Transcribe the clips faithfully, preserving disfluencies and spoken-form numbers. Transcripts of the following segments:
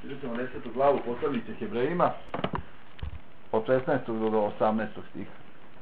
Vidimo desetu glavu poslanice Hebrejima od šesnaestog do osamnaestog stiha.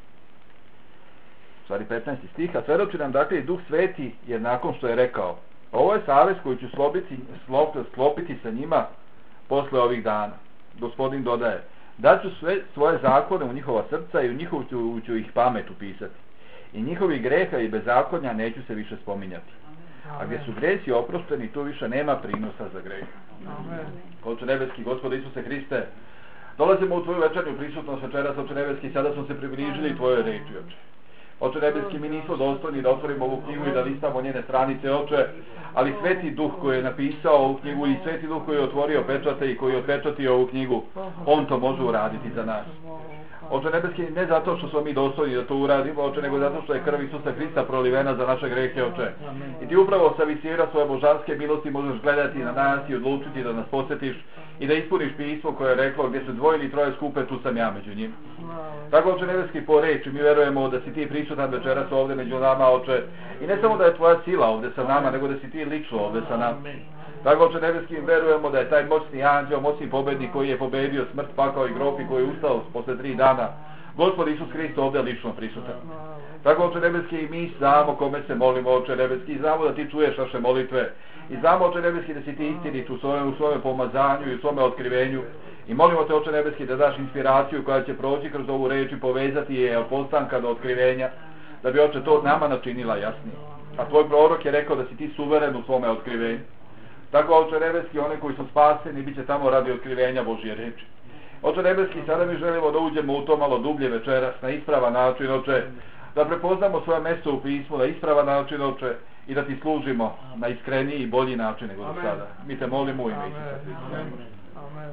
U stvari petnaesti stih, a svedoči nam dakle i Duh Sveti, jer nakon što je rekao: ovo je savez koji ću slobiti, slop, sklopiti sa njima posle ovih dana. Gospodin dodaje: daću sve svoje zakone u njihova srca i u njihovu ću, ću ih pamet upisati. I njihovi greha i bezakonja neću se više spominjati. A gdje su gresi oprošteni, tu više nema prinosa za greh. Oče nebeski, Gospode Isuse Hriste, dolazimo u tvoju večernju prisutnost večeras, Oče nebeski, sada smo se približili tvojoj reči, Oče. Oče nebeski, mi nismo dostojni da otvorimo ovu knjigu i da listamo njene stranice, Oče, ali Sveti Duh koji je napisao ovu knjigu i Sveti Duh koji je otvorio pečate i koji je otpečatio ovu knjigu, on to može uraditi za nas. Oče nebeski, ne zato što smo mi dostojni da to uradimo, Oče, nego zato što je krv Isusa Hrista prolivena za naše grehe, Oče. I ti upravo sa visira svoje božanske milosti možeš gledati na nas i odlučiti da nas posjetiš i da ispuniš pismo koje je reklo: gdje su dvoje ili troje skupe, tu sam ja među njima. Tako, Oče nebeski, po reči mi verujemo da si ti prisutan večeras ovdje među nama, Oče, i ne samo da je tvoja sila ovdje sa nama, nego da si ti lično ovdje sa nama. Tako, Oče nebeski, verujemo da je taj moćni anđeo, moćni pobednik koji je pobedio smrt, pakao i grob i koji je ustao posle tri dana, Gospod Isus Hrist ovdje lično prisutan. Tako, Oče nebeski, mi znamo kome se molimo, Oče nebeski, i znamo da ti čuješ naše molitve, i znamo, Oče nebeski, da si ti istinit u svojem, u svojem pomazanju i u svome otkrivenju, i molimo te, Oče nebeski, da daš inspiraciju koja će proći kroz ovu reč i povezati je od postanka do otkrivenja, da bi, Oče, to nama načinila jasnije. A tvoj prorok je rekao da si ti suveren u svome otkrivenju. Tako, Oče nebeski, one koji su spaseni bit će tamo radi otkrivenja Božje reči. Oče nebeski, sada mi želimo da uđemo u to malo dublje večeras, na ispravan način, Oče, da prepoznamo svoje mjesto u pismu, na ispravan način, Oče, i da ti služimo na iskreniji i bolji način nego do sada. Mi te molimo u ime Isusa Hrista. Amen.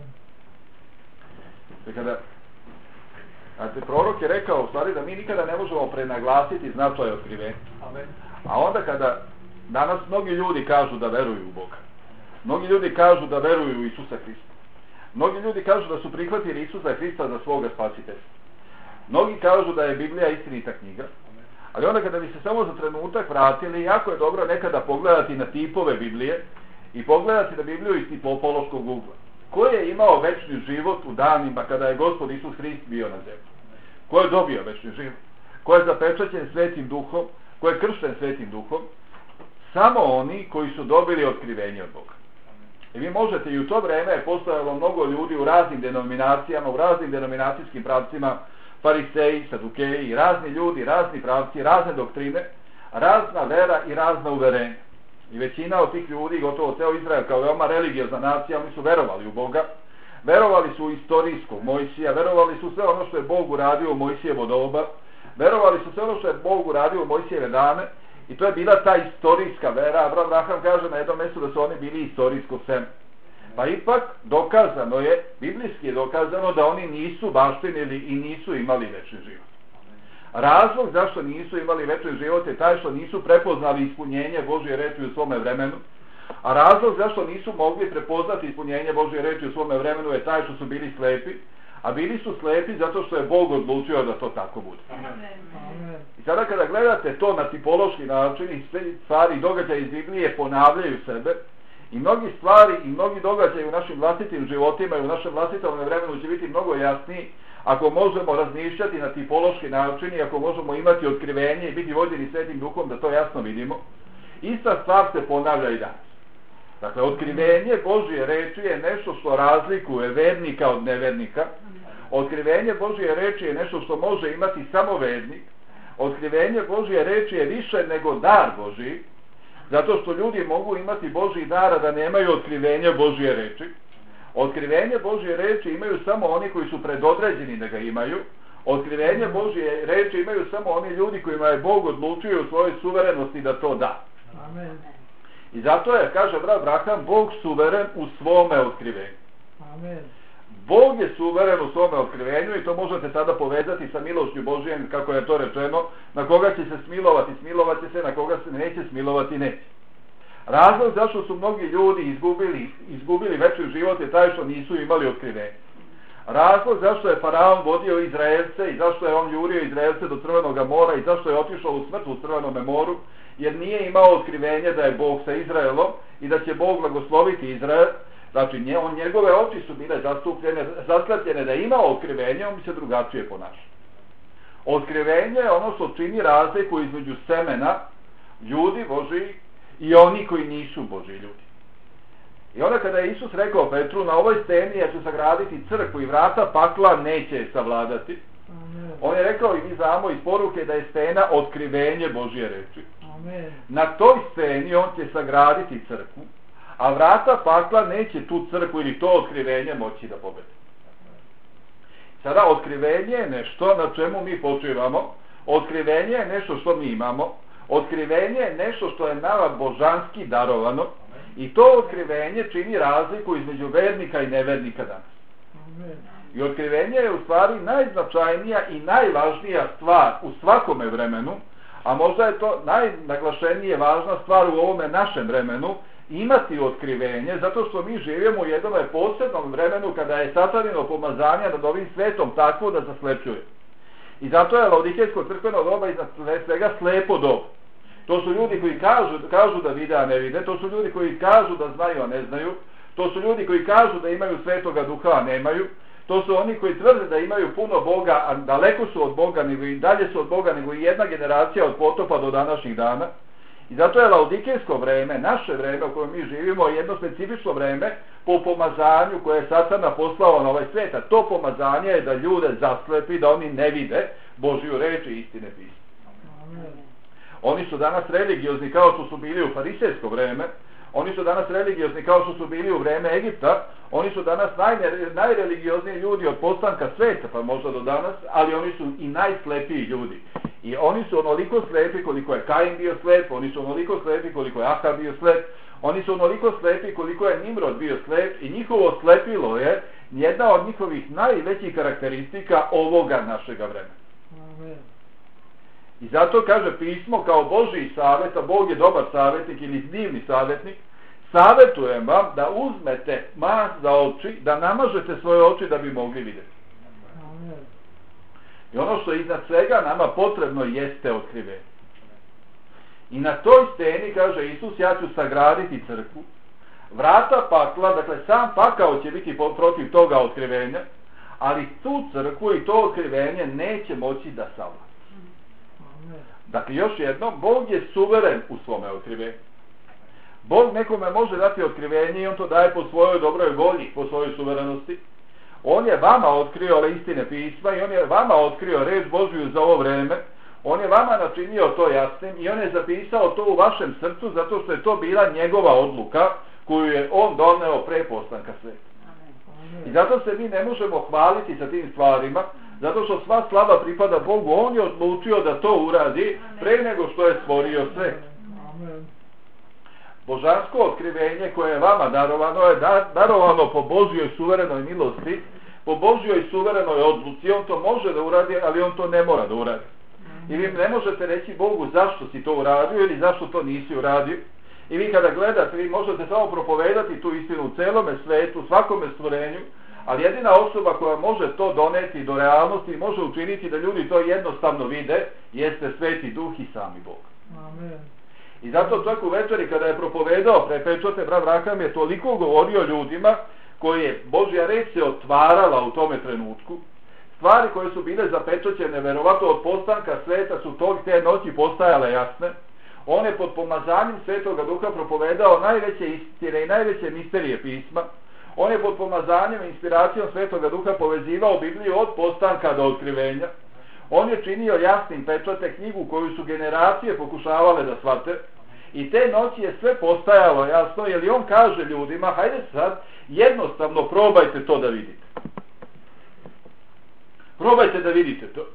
Kada, a te prorok je rekao u stvari da mi nikada ne možemo prenaglasiti značaj otkrivenja. A onda kada danas mnogi ljudi kažu da veruju u Boga, mnogi ljudi kažu da veruju u Isusa Hrista, mnogi ljudi kažu da su prihvatili Isusa Hrista za svoga spasitelja, mnogi kažu da je Biblija istinita knjiga, ali onda kada bi se samo za trenutak vratili, jako je dobro nekada pogledati na tipove Biblije i pogledati na Bibliju iz tipološkog ugla. Ko je imao večni život u danima kada je Gospod Isus Hrist bio na zemlji? Ko je dobio večni život? Ko je zapečaćen Svetim Duhom? Ko je kršten Svetim Duhom? Samo oni koji su dobili otkrivenje od Boga. I vi možete, i u to vreme je postojalo mnogo ljudi u raznim denominacijama, u raznim denominacijskim pravcima, fariseji, sadukeji, razni ljudi, razni pravci, razne doktrine, razna vera i razna uverenja. I većina od tih ljudi, gotovo ceo Izrael kao veoma religiozna nacija, oni su verovali u Boga, verovali su u istorijskog Mojsija, verovali su sve ono što je Bog uradio u Mojsijevo doba, verovali su sve ono što je Bog uradio u Mojsijeve dane, i to je bila ta istorijska vera. Abraham kaže na jednom mjestu da su oni bili istorijsko seme. Pa ipak dokazano je, biblijski je dokazano da oni nisu baštinili i nisu imali večni život. Razlog zašto nisu imali večni život je taj što nisu prepoznali ispunjenje Božje reči u svome vremenu, a razlog zašto nisu mogli prepoznati ispunjenje Božje reči u svome vremenu je taj što su bili slepi, a bili su slepi zato što je Bog odlučio da to tako bude. Amen. I sada kada gledate to na tipološki način, i sve stvari i događaje iz Biblije ponavljaju sebe, i mnogi stvari i mnogi događaji u našim vlastitim životima i u našem vlastitom vremenu će biti mnogo jasniji ako možemo razmišljati na tipološki način i ako možemo imati otkrivenje i biti vođeni Svetim Duhom da to jasno vidimo. Ista stvar se ponavlja i danas. Dakle, otkrivenje Božje reči je nešto što razlikuje vernika od nevernika. Otkrivenje Božje reči je nešto što može imati samo vernik. Otkrivenje Božje reči je više nego dar Božji, zato što ljudi mogu imati Božji dar a da nemaju otkrivenje Božje reči. Otkrivenje Božje reči imaju samo oni koji su predodređeni da ga imaju. Otkrivenje Božje reči imaju samo oni ljudi kojima je Bog odlučio u svojoj suverenosti da to da. Amen. I zato je, kaže brat Abraham, Bog suveren u svome otkrivenju. Amen. Bog je suveren u svome otkrivenju i to možete sada povezati sa milošću Božjem, kako je to rečeno, na koga će se smilovati, smilovat će se, na koga se neće smilovati, neće. Razlog zašto su mnogi ljudi izgubili, izgubili večni život je taj što nisu imali otkrivenje. Razlog zašto je Faraon vodio Izraelce i zašto je on jurio Izraelce do Crvenog mora i zašto je otišao u smrt u Crvenom moru, jer nije imao otkrivenje da je Bog sa Izraelom i da će Bog blagosloviti Izrael. Znači, nje, on, njegove oči su bile zastupljene, zaslepljene da ima otkrivenje, on bi se drugačije ponašao. Otkrivenje je ono što čini razliku između semena ljudi Božji i oni koji nisu Božji ljudi. I onda kada je Isus rekao Petru, na ovoj steni ja ću sagraditi crkvu i vrata pakla neće je savladati, amen. On je rekao, i mi znamo iz poruke, da je stena otkrivenje Božje reči. Amen. Na toj steni on će sagraditi crkvu, a vrata pakla neće tu crkvu ili to otkrivenje moći da pobedi. Sada, otkrivenje je nešto na čemu mi počivamo, otkrivenje je nešto što mi imamo, otkrivenje je nešto što je nama božanski darovano, i to otkrivenje čini razliku između vernika i nevernika danas. Amen. I otkrivenje je u stvari najznačajnija i najvažnija stvar u svakome vremenu, a možda je to najnaglašenije važna stvar u ovome našem vremenu, imati otkrivenje, zato što mi živimo u jednom posebnom vremenu kada je satanino pomazanje nad ovim svetom takvo da zaslepljuje. I zato je Laodikejsko crkveno doba iznad svega slepo doba. To su ljudi koji kažu, kažu da vide, a ne vide, to su ljudi koji kažu da znaju, a ne znaju, to su ljudi koji kažu da imaju svetoga duha, a nemaju, to su oni koji tvrde da imaju puno Boga, a daleko su od Boga, nego i dalje su od Boga, nego i jedna generacija od potopa do današnjih dana. I zato je Laodikejsko vreme, naše vreme u kojem mi živimo, jedno specifično vreme po pomazanju koje je Satana poslao na ovaj svijet. A to pomazanje je da ljude zaslepi, da oni ne vide Božju reč i istine pisma. Oni su danas religiozni kao što su bili u farisejsko vreme, oni su danas religiozni kao što su bili u vreme Egipta, oni su danas naj, najreligiozniji ljudi od postanka sveta, pa možda do danas, ali oni su i najslepiji ljudi. I oni su onoliko slepi koliko je Kain bio slep, oni su onoliko slepi koliko je Ahab bio slep, oni su onoliko slepi koliko je Nimrod bio slep i njihovo slepilo je jedna od njihovih najvećih karakteristika ovoga našega vremena. Amen. I zato kaže pismo kao Božji savjet, a Bog je dobar savjetnik ili divni savjetnik, savjetujem vam da uzmete mas za oči, da namažete svoje oči da bi mogli vidjeti. Amen. I ono što iznad svega nama potrebno jeste otkrivenje. I na toj steni, kaže Isus, ja ću sagraditi crkvu, vrata pakla, dakle sam pakao će biti protiv toga otkrivenja, ali tu crkvu i to otkrivenje neće moći da savlada. Dakle, još jedno, Bog je suveren u svome otkrivenju. Bog nekome može dati otkrivenje i on to daje po svojoj dobroj volji, po svojoj suverenosti. On je vama otkrio ove istine pisma i on je vama otkrio reč Božju za ovo vreme. On je vama načinio to jasnim i on je zapisao to u vašem srcu zato što je to bila njegova odluka koju je on doneo pre postanka sveta. I zato se mi ne možemo hvaliti sa tim stvarima, zato što sva slava pripada Bogu. On je odlučio da to uradi pre nego što je stvorio sve. Božansko otkrivenje koje je vama darovano je darovano po Božjoj suverenoj milosti, po Božjoj suverenoj odluci. On to može da uradi, ali on to ne mora da uradi. I vi ne možete reći Bogu zašto si to uradio ili zašto to nisi uradio. I vi kada gledate, vi možete samo propovedati tu istinu u celome svetu, svakome stvorenju, ali jedina osoba koja može to doneti do realnosti i može učiniti da ljudi to jednostavno vide, jeste Sveti Duh i sami Bog. Amen. I zato čak u večeri kada je propovedao pre pečate, brat Vraham je toliko govorio ljudima koji je Božja reč se otvarala u tome trenutku. Stvari koje su bile zapečaćene, verovatno od postanka sveta, su tog te noći postajale jasne. On je pod pomazanjem Svetoga Duha propovedao najveće istine i najveće misterije pisma. On je pod pomazanjem i inspiracijom Svetoga Duha povezivao Bibliju od postanka do otkrivenja. On je činio jasnim pečate knjigu koju su generacije pokušavale da shvate. I te noći je sve postajalo jasno, jer on kaže ljudima, hajde sad, jednostavno probajte to da vidite. Probajte da vidite to.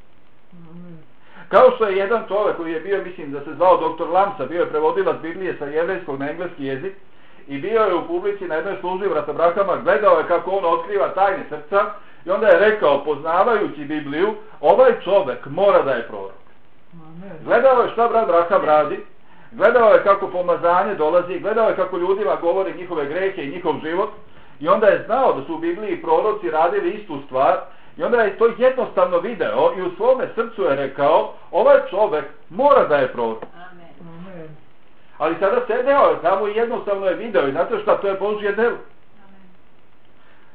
Kao što je jedan čovjek koji je bio, mislim da se zvao doktor Lamsa, bio je prevodilac Biblije sa jevrejskog na engleski jezik i bio je u publici na jednoj službi brata Brahama, gledao je kako on otkriva tajne srca i onda je rekao, poznavajući Bibliju, ovaj čovjek mora da je prorok. Gledao je šta brat Braham radi, gledao je kako pomazanje dolazi, gledao je kako ljudima govori njihove grehe i njihov život i onda je znao da su u Bibliji proroci radili istu stvar. I onda je to jednostavno video i u svome srcu je rekao, ovaj čovjek mora da je prorok. Amen. Ali sada sedeo je tamo i jednostavno je video i znate šta, to je Božje delo.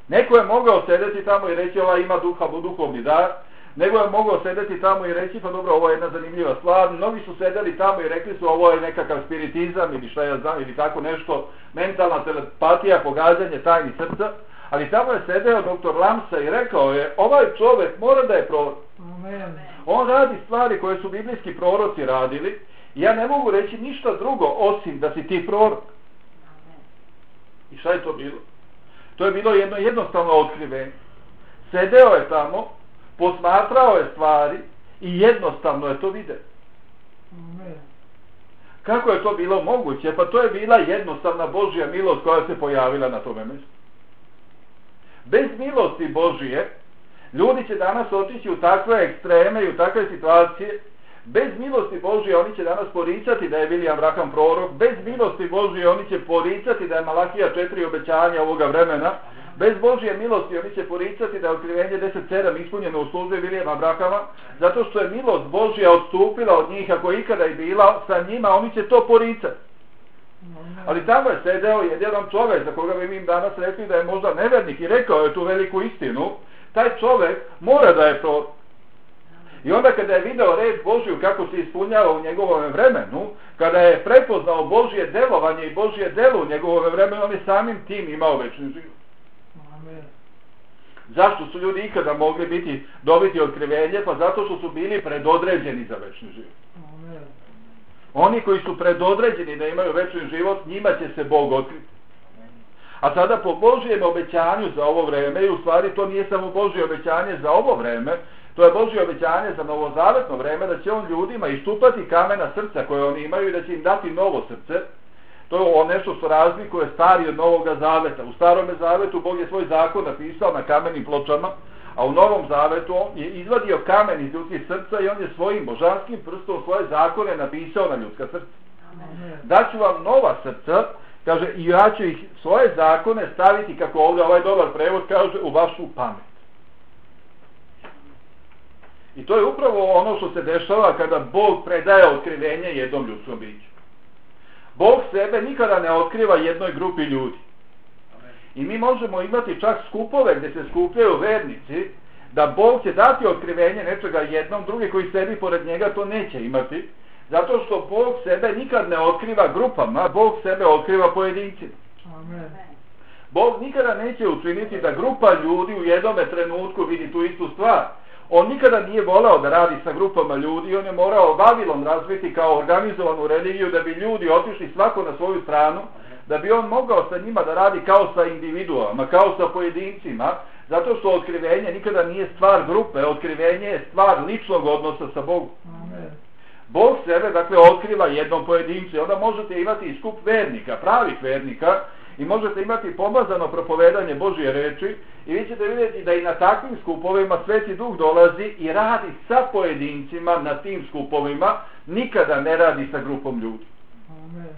Neko je mogao sedeti tamo i reći ova ima duha, duhovni dar, nego je mogao sedeti tamo i reći pa dobro, ovo je jedna zanimljiva stvar. Mnogi su sedeli tamo i rekli su ovo je nekakav spiritizam ili šta ja znam ili tako nešto, mentalna telepatija, pogađanje tajni srca. Ali tamo je sedeo doktor Lamsa i rekao je ovaj čovjek mora da je prorok. On radi stvari koje su biblijski proroci radili i ja ne mogu reći ništa drugo osim da si ti prorok. I šta je to bilo? To je bilo jedno jednostavno otkrivenje. Sedeo je tamo, posmatrao je stvari i jednostavno je to vidio. Kako je to bilo moguće? Pa to je bila jednostavna Božja milost koja se pojavila na tome mjestu. Bez milosti Božije, ljudi će danas otići u takve ekstreme i u takve situacije. Bez milosti Božije oni će danas poricati da je William Branham prorok. Bez milosti Božije oni će poricati da je Malahija četiri obećanja ovoga vremena. Bez Božje milosti oni će poricati da je otkrivenje deset sedam ispunjeno u službi Williama Branhama. Zato što je milost Božja odstupila od njih, ako je ikada i bila sa njima, oni će to poricati. Ali tamo je sedeo jedan čovjek za koga bi mi danas rekli da je možda nevernik i rekao je tu veliku istinu. Taj čovjek mora da je prorok. I onda kada je video reč Božju kako se ispunjava u njegovom vremenu, kada je prepoznao Božje delovanje i Božje delo u njegovom vremenu, on je samim tim imao večni život. Amen. Zašto su ljudi ikada mogli biti, dobiti otkrivenje? Pa zato što su bili predodređeni za večni život. Amen. Oni koji su predodređeni da imaju večni život, njima će se Bog otkriti. A sada po Božjem obećanju za ovo vreme, i u stvari to nije samo Božje obećanje za ovo vreme, to je Božje obećanje za novozavetno vreme, da će on ljudima istupati kamena srca koje oni imaju i da će im dati novo srce. To je nešto što razlikuje stari od Novoga zaveta. U Starome zavetu Bog je svoj zakon napisao na kamenim pločama, a u Novom zavetu on je izvadio kamen iz ljudskih srca i on je svojim božanskim prstom svoje zakone napisao na ljudska srca. Daću vam nova srca, kaže, i ja ću ih svoje zakone staviti, kako ovdje ovaj dobar prevod kaže, u vašu pamet. I to je upravo ono što se dešava kada Bog predaje otkrivenje jednom ljudskom biću. Bog sebe nikada ne otkriva jednoj grupi ljudi. I mi možemo imati čak skupove gdje se skupljaju vernici, da Bog će dati otkrivenje nečega jednom, drugi koji sebi pored njega to neće imati, zato što Bog sebe nikad ne otkriva grupama, Bog sebe otkriva pojedincima. Amen. Bog nikada neće učiniti da grupa ljudi u jednome trenutku vidi tu istu stvar. On nikada nije voleo da radi sa grupama ljudi, on je morao Vavilon razviti kao organizovanu religiju da bi ljudi otišli svako na svoju stranu, da bi on mogao sa njima da radi kao sa individuama, kao sa pojedincima, zato što otkrivenje nikada nije stvar grupe, otkrivenje je stvar ličnog odnosa sa Bogom. Amen. Bog sebe, dakle, otkriva jednom pojedincu i onda možete imati i skup vernika, pravih vernika, i možete imati pomazano propovedanje Božje reči i vi ćete vidjeti da i na takvim skupovima Sveti Duh dolazi i radi sa pojedincima na tim skupovima, nikada ne radi sa grupom ljudi. Amen.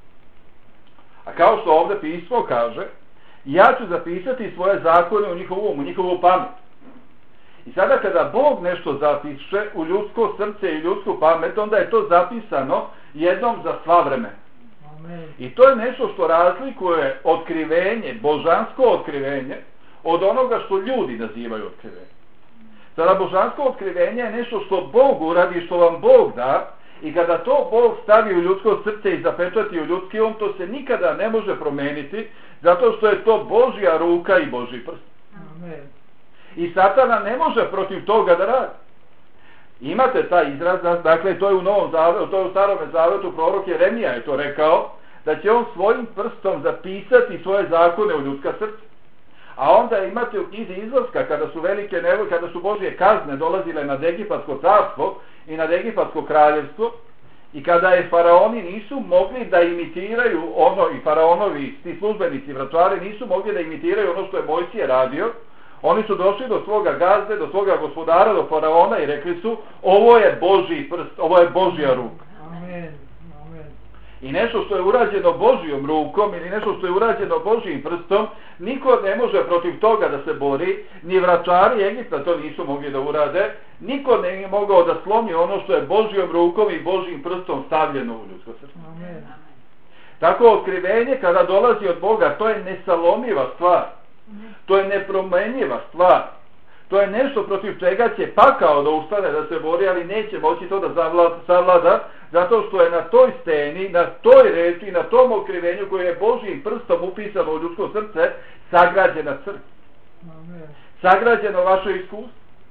A kao što ovdje pismo kaže, ja ću zapisati svoje zakone u njihovu um, u njihovu pamet. I sada kada Bog nešto zapiše u ljudsko srce i ljudsku pamet, onda je to zapisano jednom za sva vremena. I to je nešto što razlikuje otkrivenje, božansko otkrivenje, od onoga što ljudi nazivaju otkrivenje. Sada božansko otkrivenje je nešto što Bog uradi, što vam Bog da, i kada to Bog stavi u ljudsko srce i zapečati u ljudski um, to se nikada ne može promeniti, zato što je to Božja ruka i Božji prst. Amen. I Satana ne može protiv toga da radi. Imate taj izraz, dakle to je u Novom zavetu, to je u Starome zavetu, prorok Jeremija je to rekao, da će on svojim prstom zapisati svoje zakone u ljudska srca. A onda imate u knjizi Izlaska, kada su velike nevolje, kada su Božje kazne dolazile nad Egipatsko carstvo i nad Egipatsko kraljevstvo, i kada je faraoni nisu mogli da imitiraju ono, i faraonovi, ti službenici, vračari, nisu mogli da imitiraju ono što je Mojsije radio, oni su došli do svoga gazde, do svoga gospodara, do faraona i rekli su, ovo je Božji prst, ovo je Božja ruka. Amen. Amen. I nešto što je urađeno Božjom rukom ili nešto što je urađeno Božjim prstom, niko ne može protiv toga da se bori, ni vračari Egipta to nisu mogli da urade, niko ne je mogao da slomi ono što je Božjom rukom i Božjim prstom stavljeno u ljudsko srce. Amen. Tako otkrivenje kada dolazi od Boga, to je nesalomiva stvar. To je nepromenjiva stvar. To je nešto protiv čega će pakao da ustane, da se bori, ali neće moći to da zavlada, savlada, zato što je na toj steni, na toj reči, na tom okrivenju koje je Božjim prstom upisano u ljudsko srce, sagrađena crkva. Sagrađeno vaše iskustvo.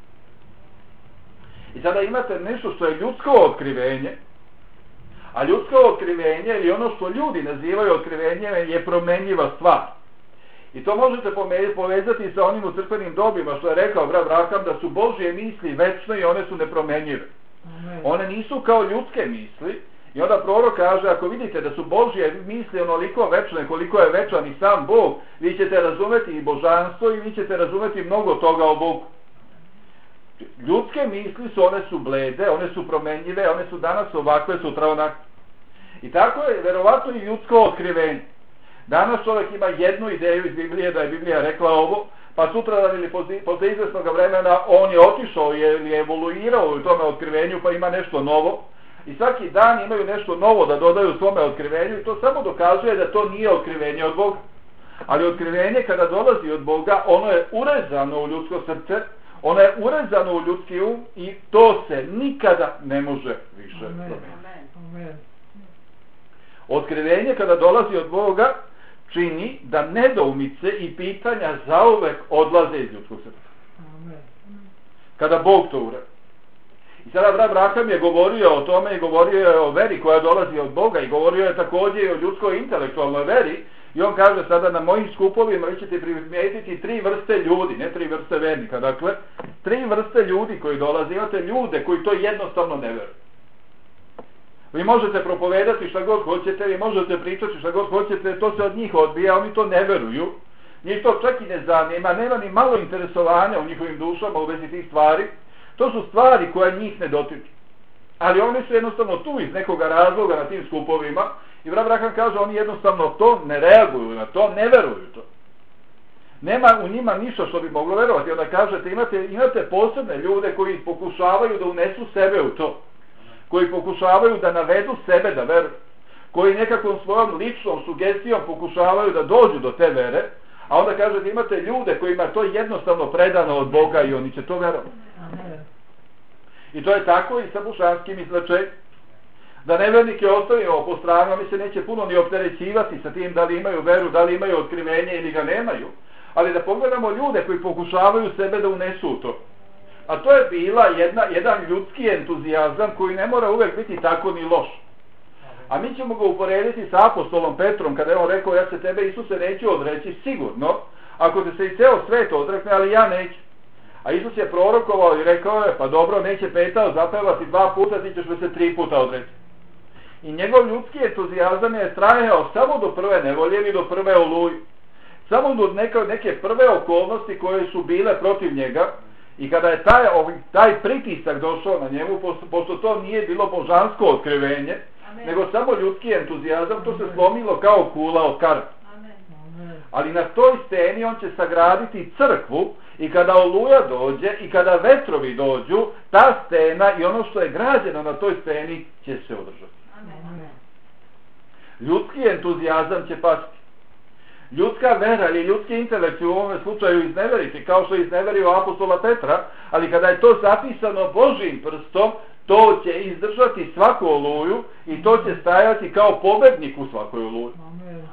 I sada imate nešto što je ljudsko otkrivenje, a ljudsko otkrivenje ili ono što ljudi nazivaju otkrivenjem je promenjiva stvar. I to možete povezati sa onim u crkvenim dobima što je rekao brat Braham, da su Božje misli večne i one su nepromenjive. Amen. One nisu kao ljudske misli. I onda prorok kaže, ako vidite da su Božje misli onoliko večne koliko je večan i sam Bog, vi ćete razumeti i božanstvo i vi ćete razumeti mnogo toga o Bogu. Ljudske misli su, one su blede, one su promenjive, one su danas ovakve, sutra onakve. I tako je verovatno i ljudsko otkrivenje. Danas čovjek ima jednu ideju iz Biblije, da je Biblija rekla ovo, pa sutra ili posle izvesnog vremena on je otišao ili je evoluirao u tome otkrivenju, pa ima nešto novo. I svaki dan imaju nešto novo da dodaju svome otkrivenju i to samo dokazuje da to nije otkrivenje od Boga. Ali otkrivenje kada dolazi od Boga, ono je urezano u ljudsko srce, ono je urezano u ljudski um i to se nikada ne može više promijeniti. Otkrivenje kada dolazi od Boga čini da nedoumice i pitanja zauvek odlaze iz ljudskog srca. Kada Bog to uredi. I sada brat Braham je govorio o tome i govorio je o veri koja dolazi od Boga i govorio je također i o ljudskoj intelektualnoj veri i on kaže sada na mojim skupovima vi ćete primijetiti tri vrste ljudi, ne tri vrste vernika, dakle tri vrste ljudi koji dolaze, imate ljude koji to jednostavno ne veruju. Vi možete propovedati šta god hoćete, vi možete pričati šta god hoćete, to se od njih odbija, oni to ne veruju, njih to čak i ne zanima, nema ni malo interesovanja u njihovim dušama u vezi tih stvari. To su stvari koje njih ne dotiču. Ali oni su jednostavno tu iz nekoga razloga na tim skupovima i brat Braham kaže oni jednostavno to ne reaguju na to, ne veruju to. Nema u njima ništa što bi moglo verovati. Onda kažete imate, imate posebne ljude koji pokušavaju da unesu sebe u to. Koji pokušavaju da navedu sebe da veruju. Koji nekakvom svojom ličnom sugestijom pokušavaju da dođu do te vere. A onda kažete imate ljude kojima to jednostavno predano od Boga i oni će to verovati. I to je tako i sa božanskim izlačenjem. Da nevernike ostavimo po stranu, oni se neće puno ni opterećivati sa tim da li imaju veru, da li imaju otkrivenje ili ga nemaju. Ali da pogledamo ljude koji pokušavaju sebe da unesu u to. A to je bila jedna, jedan ljudski entuzijazam koji ne mora uvek biti tako ni loš. A mi ćemo ga uporediti sa apostolom Petrom kada je on rekao ja se tebe Isuse neću odreći sigurno, ako te se i ceo svet odrekne, ali ja neću. A Isus je prorokovao i rekao je, pa dobro, neće Petao zapevati dva puta, ti ćeš me se tri puta odreći. I njegov ljudski entuzijazam je trajao samo do prve nevolje ili do prve oluje. Samo do neke, neke prve okolnosti koje su bile protiv njega i kada je taj, taj pritisak došao na njemu, pošto, pošto to nije bilo božansko otkrivenje, Amen. Nego samo ljudski entuzijazam, to se slomilo kao kula od karta. Ali na toj steni on će sagraditi crkvu i kada oluja dođe i kada vetrovi dođu, ta stena i ono što je građeno na toj steni će se održati. Amen. Ljudski entuzijazam će pasti. Ljudska vera ili ljudski intelekt u ovom slučaju izneveriti, kao što je izneverio apostola Petra, ali kada je to zapisano Božjim prstom, to će izdržati svaku oluju i to će stajati kao pobednik u svakoj oluji. Amen.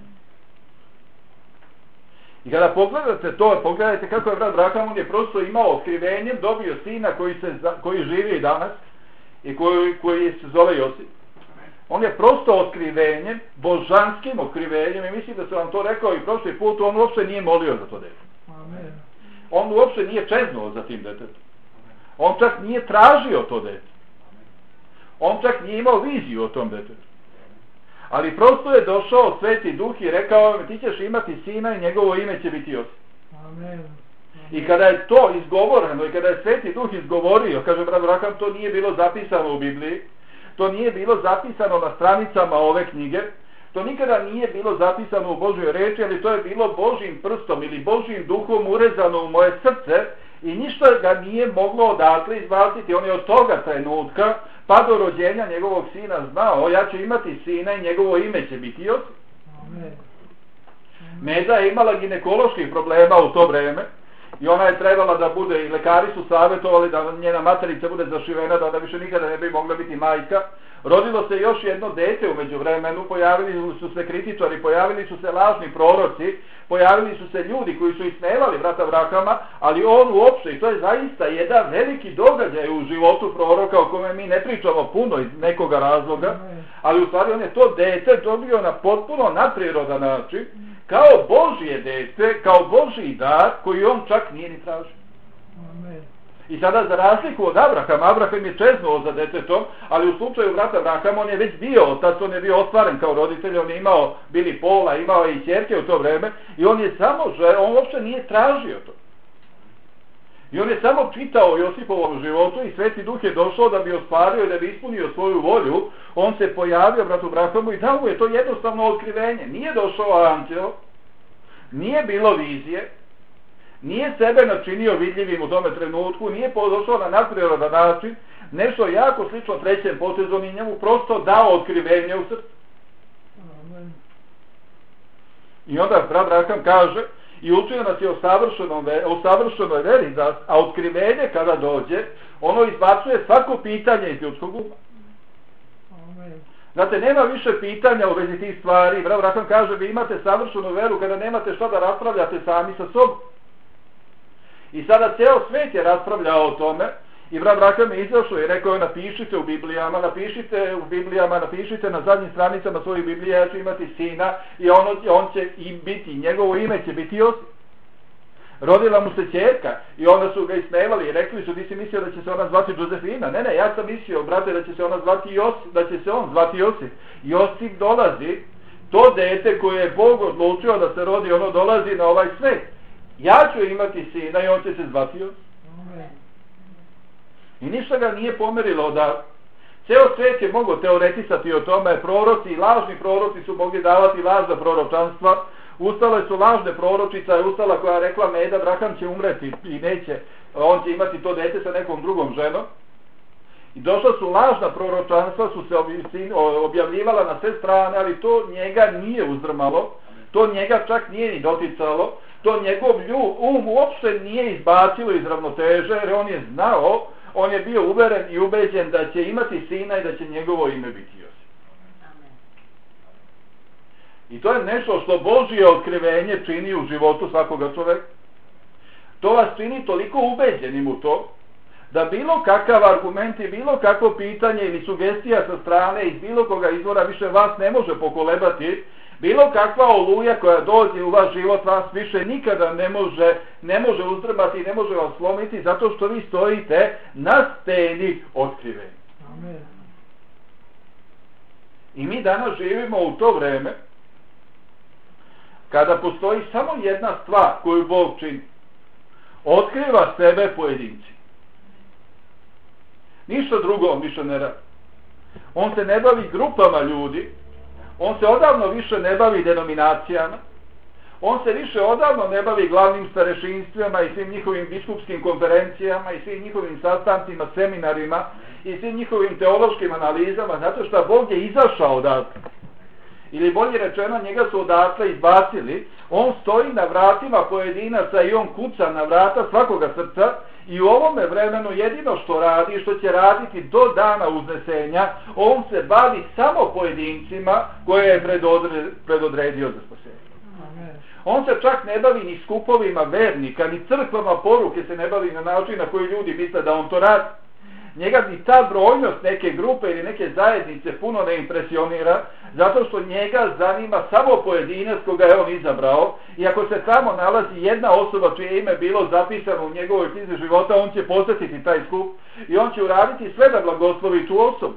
I kada pogledate to, pogledajte kako je brat Braham, on je prosto imao otkrivenjem, dobio sina koji, se, koji živi i danas i koji, koji se zove Josip. On je prosto otkrivenjem, božanskim otkrivenjem, i mislim da sam vam to rekao i prošli put, on uopšte nije molio za to dete. Amen. On uopšte nije čeznuo za tim detetom. On čak nije tražio to dete. On čak nije imao viziju o tom detetu. Ali prosto je došao Sveti Duh i rekao ti ćeš imati sina i njegovo ime će biti Josip. Amen. I kada je to izgovoreno i kada je Sveti Duh izgovorio, kaže brat Braham, to nije bilo zapisano u Bibliji, to nije bilo zapisano na stranicama ove knjige, to nikada nije bilo zapisano u Božjoj reči, ali to je bilo Božjim prstom ili Božjim duhom urezano u moje srce i ništa ga nije moglo odatle izbaciti. On je od toga trenutka pa do rođenja njegovog sina znao, ja ću imati sina i njegovo ime će biti Josip. Amen. Meda je imala ginekoloških problema u to vreme i ona je trebala da bude, i lekari su savjetovali da njena materica bude zašivena, da ona više nikada ne bi mogla biti majka. Rodilo se još jedno dete u međuvremenu, pojavili su se kritičari, pojavili su se lažni proroci, pojavili su se ljudi koji su ismevali brata Abrahama, ali on uopšte, i to je zaista jedan veliki događaj u životu proroka o kome mi ne pričamo puno iz nekoga razloga, ali u stvari on je to dete dobio na potpuno nadprirodan način, kao Božje dete, kao Božji dar koji on čak nije ni tražio. I sada za razliku od Abrahama, Abraham je čeznuo za detetom, ali u slučaju brata Abrahama on je već bio otac, on je bio ostvaren kao roditelj, on je imao bili pola, imao je i ćerke u to vreme i on je samo želeo, on uopšte nije tražio to. I on je samo čitao Josipovom životu i Sveti Duh je došao da bi ostvario i da bi ispunio svoju volju. On se pojavio bratu Abrahamu i dao mu je to jednostavno otkrivenje. Nije došao anđeo, nije bilo vizije, nije sebe načinio vidljivim u tome trenutku, nije došao na nadprirodan način, nešto jako slično trećem potezu i njemu prosto dao otkrivenje u srcu. I onda brat Abraham kaže i učio nas je o, o savršenoj veri, a otkrivenje kada dođe, ono izbacuje svako pitanje iz ljudskog uma. Znate, nema više pitanja u vezi tih stvari. Brat Abraham kaže, vi imate savršenu veru kada nemate šta da raspravljate sami sa sobom. I sada ceo svet je raspravljao o tome i brat Abraham je izašao i rekao je napišite u Biblijama, napišite u Biblijama, napišite na zadnjim stranicama svojih Biblija, ja ću imati sina i on, on će i biti, njegovo ime će biti Josip. Rodila mu se ćerka i onda su ga ismevali i rekli su, ti si mislio da će se ona zvati Josefina? Ne, ne, ja sam mislio, brate, da će se ona zvati Josip, da će se on zvati Josip. Josip dolazi, to dete koje je Bog odlučio da se rodi, ono dolazi na ovaj svet. Ja ću imati sina i on će se zvati Josip. I ništa ga nije pomerilo da ceo svet je mogao teoretisati o tome, proroci i lažni proroci su mogli davati lažna proročanstva, ustale su lažne proročica, je ustala koja rekla Meda, Abraham će umreti i neće, on će imati to dete sa nekom drugom ženom. I došla su lažna proročanstva, su se objavljivala na sve strane, ali to njega nije uzdrmalo, to njega čak nije ni doticalo, to njegov um uopšte nije izbacilo iz ravnoteže, jer on je znao, on je bio uveren i ubeđen da će imati sina i da će njegovo ime biti Josip. I to je nešto što Božje otkrivenje čini u životu svakoga čoveka. To vas čini toliko ubeđenim u to, da bilo kakav argument i bilo kakvo pitanje ili sugestija sa strane iz bilo koga izvora više vas ne može pokolebati, bilo kakva oluja koja dođe u vaš život vas više nikada ne može, ne može uzdrmati i ne može vas slomiti zato što vi stojite na steni otkrivenja. Amen. I mi danas živimo u to vreme kada postoji samo jedna stvar koju Bog čini. Otkriva sebe pojedinci. Ništa drugo on više ne radi. On se ne bavi grupama ljudi, on se odavno više ne bavi denominacijama, on se više odavno ne bavi glavnim starešinstvima i svim njihovim biskupskim konferencijama i svim njihovim sastancima, seminarima i svim njihovim teološkim analizama, zato što Bog je izašao odatle. Ili bolje rečeno, njega su odatle izbacili, on stoji na vratima pojedinaca i on kuca na vrata svakoga srca i u ovome vremenu jedino što radi, što će raditi do dana uznesenja, on se bavi samo pojedincima koje je predodre, predodredio za spasenje. On se čak ne bavi ni skupovima vernika, ni crkvama poruke se ne bavi na način na koji ljudi misle da on to radi. Njega ni ta brojnost neke grupe ili neke zajednice puno ne impresionira, zato što njega zanima samo pojedinac koga je on izabrao i ako se tamo nalazi jedna osoba čije ime bilo zapisano u njegovoj knjizi života, on će posjetiti taj skup i on će uraditi sve da blagoslovi tu osobu.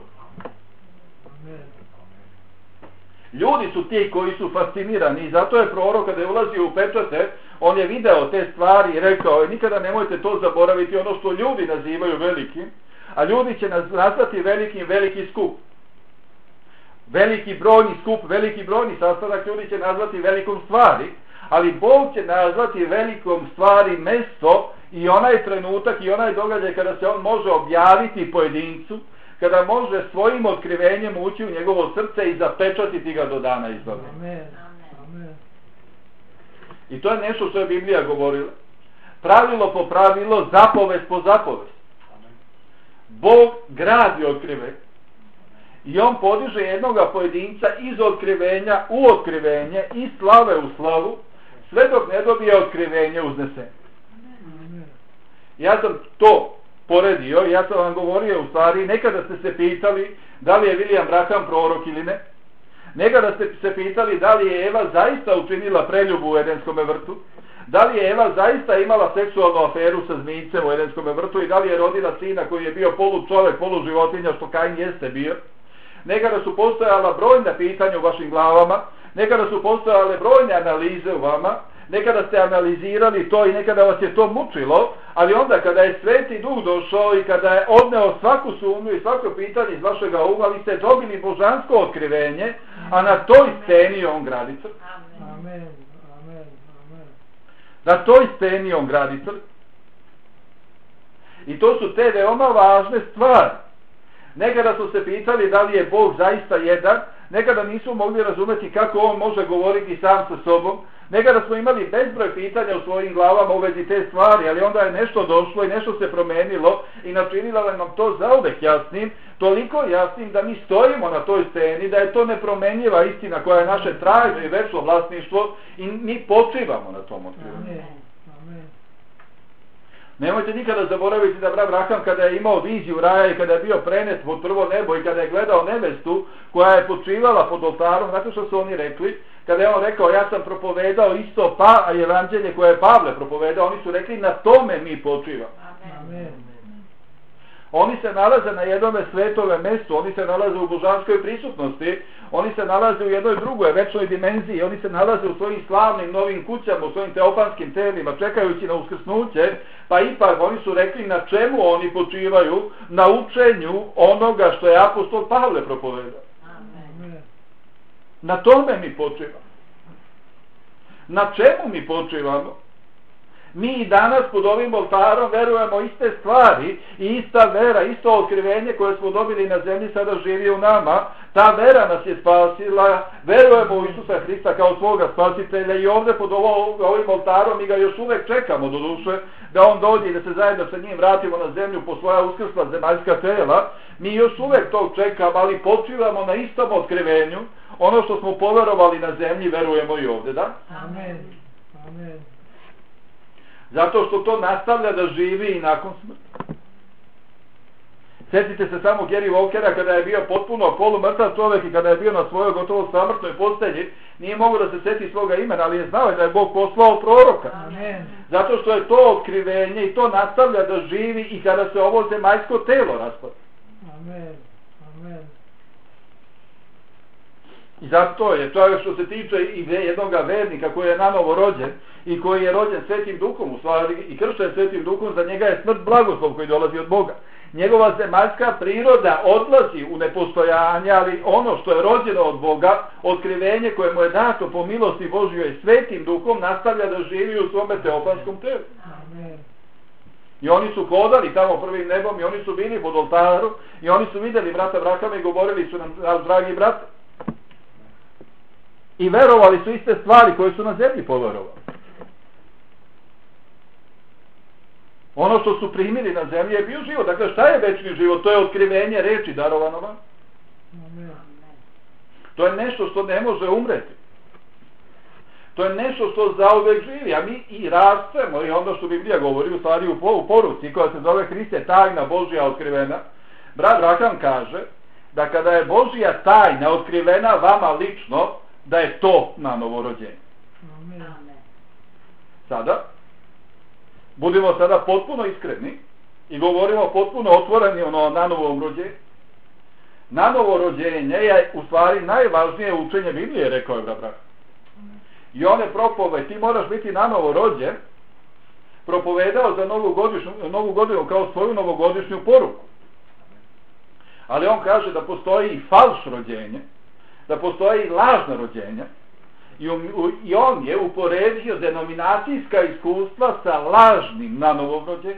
Ljudi su ti koji su fascinirani i zato je prorok kada je ulazio u pečate, on je video te stvari i rekao je nikada nemojte to zaboraviti, ono što ljudi nazivaju velikim, a ljudi će nazvati velikim veliki skup. Veliki brojni skup, veliki brojni sastanak ljudi će nazvati velikom stvari, ali Bog će nazvati velikom stvari mesto i onaj trenutak i onaj događaj kada se on može objaviti pojedincu, kada može svojim otkrivenjem ući u njegovo srce i zapečatiti ga do dana izbavljenja. Amen. Amen. I to je nešto što je Biblija govorila. Pravilo po pravilo, zapovest po zapovest. Bog gradi otkrivenje. I on podiže jednoga pojedinca iz otkrivenja u otkrivenje, iz slave u slavu, sve dok ne dobije otkrivenje uznesenje. Ja sam to poredio, ja sam vam govorio u stvari, nekada ste se pitali da li je William Branham prorok ili ne. Nekada ste se pitali da li je Eva zaista učinila preljubu u Edenskom vrtu, da li je Eva zaista imala seksualnu aferu sa zmijicem u Edenskom vrtu i da li je rodila sina koji je bio polu čovjek, polu životinja, što Kain jeste bio. Nekada su postojala brojna pitanja u vašim glavama, nekada su postojale brojne analize u vama, nekada ste analizirali to i nekada vas je to mučilo, ali onda kada je Sveti Duh došao i kada je odneo svaku sumnju i svako pitanje iz vašega uma, vi ste dobili božansko otkrivenje, a na toj steni on gradi crkvu. Amen. Amen. Amen. Na toj steni on gradi crkvu. I to su te veoma važne stvari. Nekada su se pitali da li je Bog zaista jedan, nekada nisu mogli razumjeti kako on može govoriti sam sa sobom, nekada smo imali bezbroj pitanja u svojim glavama u vezi te stvari, ali onda je nešto došlo i nešto se promenilo i načinilo nam to zauvek jasnim, toliko jasnim da mi stojimo na toj steni, da je to nepromenjiva istina koja je naše trajno i večno vlasništvo i mi počivamo na tom otkrivenju. Nemojte nikada zaboraviti da brat Branham kada je imao viziju raja i kada je bio prenet pod prvo nebo i kada je gledao nevestu koja je počivala pod oltarom, znate što su oni rekli? Kada je on rekao ja sam propovedao isto pa, a evanđelje koje je Pavle propovedao, oni su rekli na tome mi počivamo. Amen. Oni se nalaze na jednome svetove mjestu, oni se nalaze u božanskoj prisutnosti, oni se nalaze u jednoj drugoj večnoj dimenziji, oni se nalaze u svojim slavnim novim kućama, u svojim teopanskim telima, čekajući na uskrsnuće, pa ipak oni su rekli na čemu oni počivaju, na učenju onoga što je apostol Pavle propovedao. Amen. Na tome mi počivamo. Na čemu mi počivamo? Mi i danas pod ovim oltarom verujemo iste stvari i ista vera, isto otkrivenje koje smo dobili na zemlji sada živi u nama. Ta vera nas je spasila, verujemo u Isusa Hrista kao svoga spasitelja i ovdje pod ovo, ovim oltarom mi ga još uvek čekamo do duše da on dođe i da se zajedno sa njim vratimo na zemlju po svoja uskrsla zemaljska tela. Mi još uvek to čekamo, ali počivamo na istom otkrivenju. Ono što smo poverovali na zemlji verujemo i ovdje, da? Amen. Amen. Zato što to nastavlja da živi i nakon smrti. Sjetite se samo Gary Walkera kada je bio potpuno polumrtav čovjek i kada je bio na svojoj gotovo samrtnoj postelji, nije mogao da se sjeti svoga imena, ali je znao da je Bog poslao proroka. Amen. Zato što je to otkrivenje i to nastavlja da živi i kada se ovo zemaljsko telo raspada. Amen. Amen. I zato je to što se tiče i jednog vernika koji je nanovo rođen i koji je rođen Svetim Duhom u stvari i kršten Svetim Duhom, za njega je smrt blagoslov koji dolazi od Boga. Njegova zemaljska priroda odlazi u nepostojanje, ali ono što je rođeno od Boga, otkrivenje koje mu je dato po milosti Božjoj Svetim Duhom, nastavlja da živi u svome teopanskom telu. Amen. I oni su hodali tamo prvim nebom i oni su bili pod oltaru i oni su vidjeli brata Branhama i govorili su nam, naš dragi brat, i verovali su iste stvari koje su na zemlji poverovali. Ono što su primili na zemlji je bio život. Dakle, šta je večni život? To je otkrivenje reči darovano vam. To je nešto što ne može umreti. To je nešto što zauvek živi, a mi i rastemo i onda što Biblija govori u stvari u poruci koja se zove Hriste tajna Božja otkrivena. Brat Branham kaže da kada je Božja tajna otkrivena vama lično, da je to na novorođenje. Sada, budimo sada potpuno iskreni i govorimo potpuno otvoreni ono na novom rođenju. Na novorođenje je u stvari najvažnije učenje Biblije, rekao je brat Branham. I one propove, ti moraš biti na novo rođen, propovedao za novu, godišnju, novu godinu kao svoju novogodišnju poruku. Ali on kaže da postoji i falš rođenje, da postoji i lažna rođenja i, u, i on je uporedio denominacijska iskustva sa lažnim na novom rođenjem.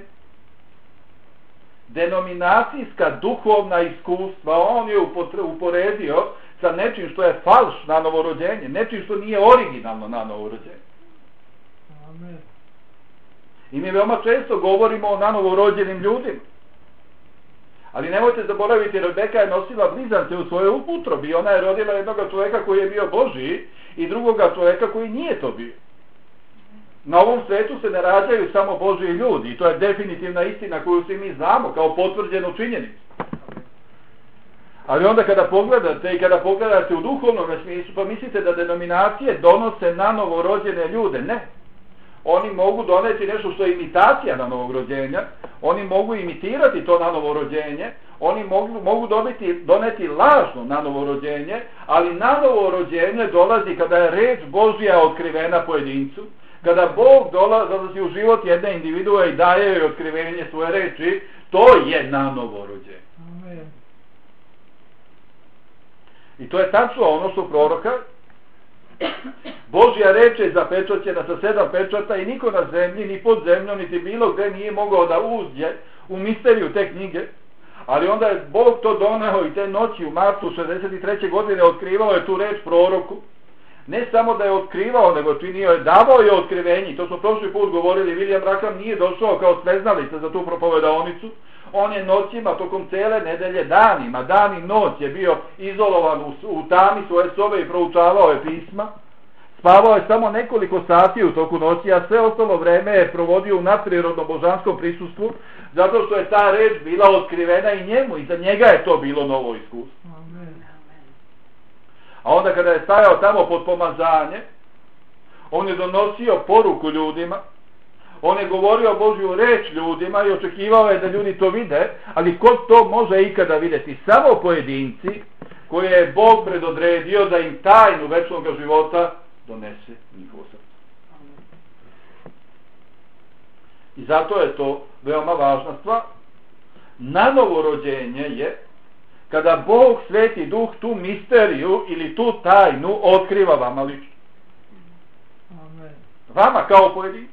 Denominacijska duhovna iskustva on je uporedio sa nečim što je falš na novorođenje, nečim što nije originalno na novorođenje. Amen. I mi veoma često govorimo o nanovo rođenim ljudima. Ali nemojte zaboraviti, Rebeka je nosila blizance u svojoj utrobi i ona je rodila jednog čovjeka koji je bio Božji i drugoga čovjeka koji nije to bio. Na ovom svetu se ne rađaju samo Božji ljudi i to je definitivna istina koju svi mi znamo kao potvrđenu činjenicu. Ali onda kada pogledate i kada pogledate u duhovnom smislu, pa mislite da denominacije donose na novorođene ljude. Ne. Oni mogu doneti nešto što je imitacija na novog rođenja, oni mogu imitirati to na novorođenje, oni mogu, mogu dobiti, doneti lažno na novorođenje, ali na novorođenje dolazi kada je reč Božja otkrivena pojedincu, kada Bog dolazi u život jedne individue i daje joj otkrivenje svoje reči, to je na novorođenje. Amen. I to je tačno ono što proroka Božja reč je zapečaćena sa sedam pečata i niko na zemlji, ni pod zemljom, niti bilo gde nije mogao da uđe u misteriju te knjige. Ali onda je Bog to doneo i te noći u martu šezdeset treće godine otkrivao je tu reč proroku. Ne samo da je otkrivao, nego činio je, davao je otkrivenje. To smo prošli put govorili, William Branham nije došao kao sveznalica za tu propovedaonicu. On je noćima, tokom cele nedelje, danima, dan i noć je bio izolovan u, u tami svoje sobe i proučavao je pisma. Spavao je samo nekoliko sati u toku noći, a sve ostalo vreme je provodio u nadprirodnom božanskom prisustvu, zato što je ta reč bila otkrivena i njemu, i za njega je to bilo novo iskustvo. Amen. A onda kada je stajao tamo pod pomazanje, on je donosio poruku ljudima, on je govorio Božju reč ljudima i očekivao je da ljudi to vide, ali ko to može ikada vidjeti? Samo pojedinci koje je Bog predodredio da im tajnu večnog života donese njihovo srce. I zato je to veoma važna stvar. Nanovo rođenje je kada Bog, Sveti Duh, tu misteriju ili tu tajnu otkriva vama lično. Amen. Vama kao pojedinci.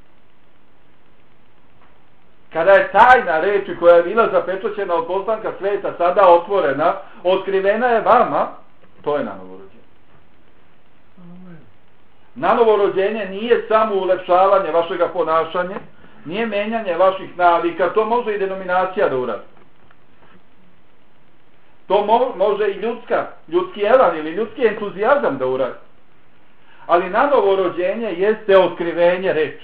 Kada je tajna reči koja je bila zapečaćena od postanka sveta sada otvorena, otkrivena je vama, to je nanovo rođenje. Amen. Nanovo rođenje nije samo ulepšavanje vašega ponašanja, nije menjanje vaših navika, to može i denominacija da uradi. To mo može i ljudska, ljudski elan ili ljudski entuzijazam da uradi. Ali nanovo rođenje jeste otkrivenje reči.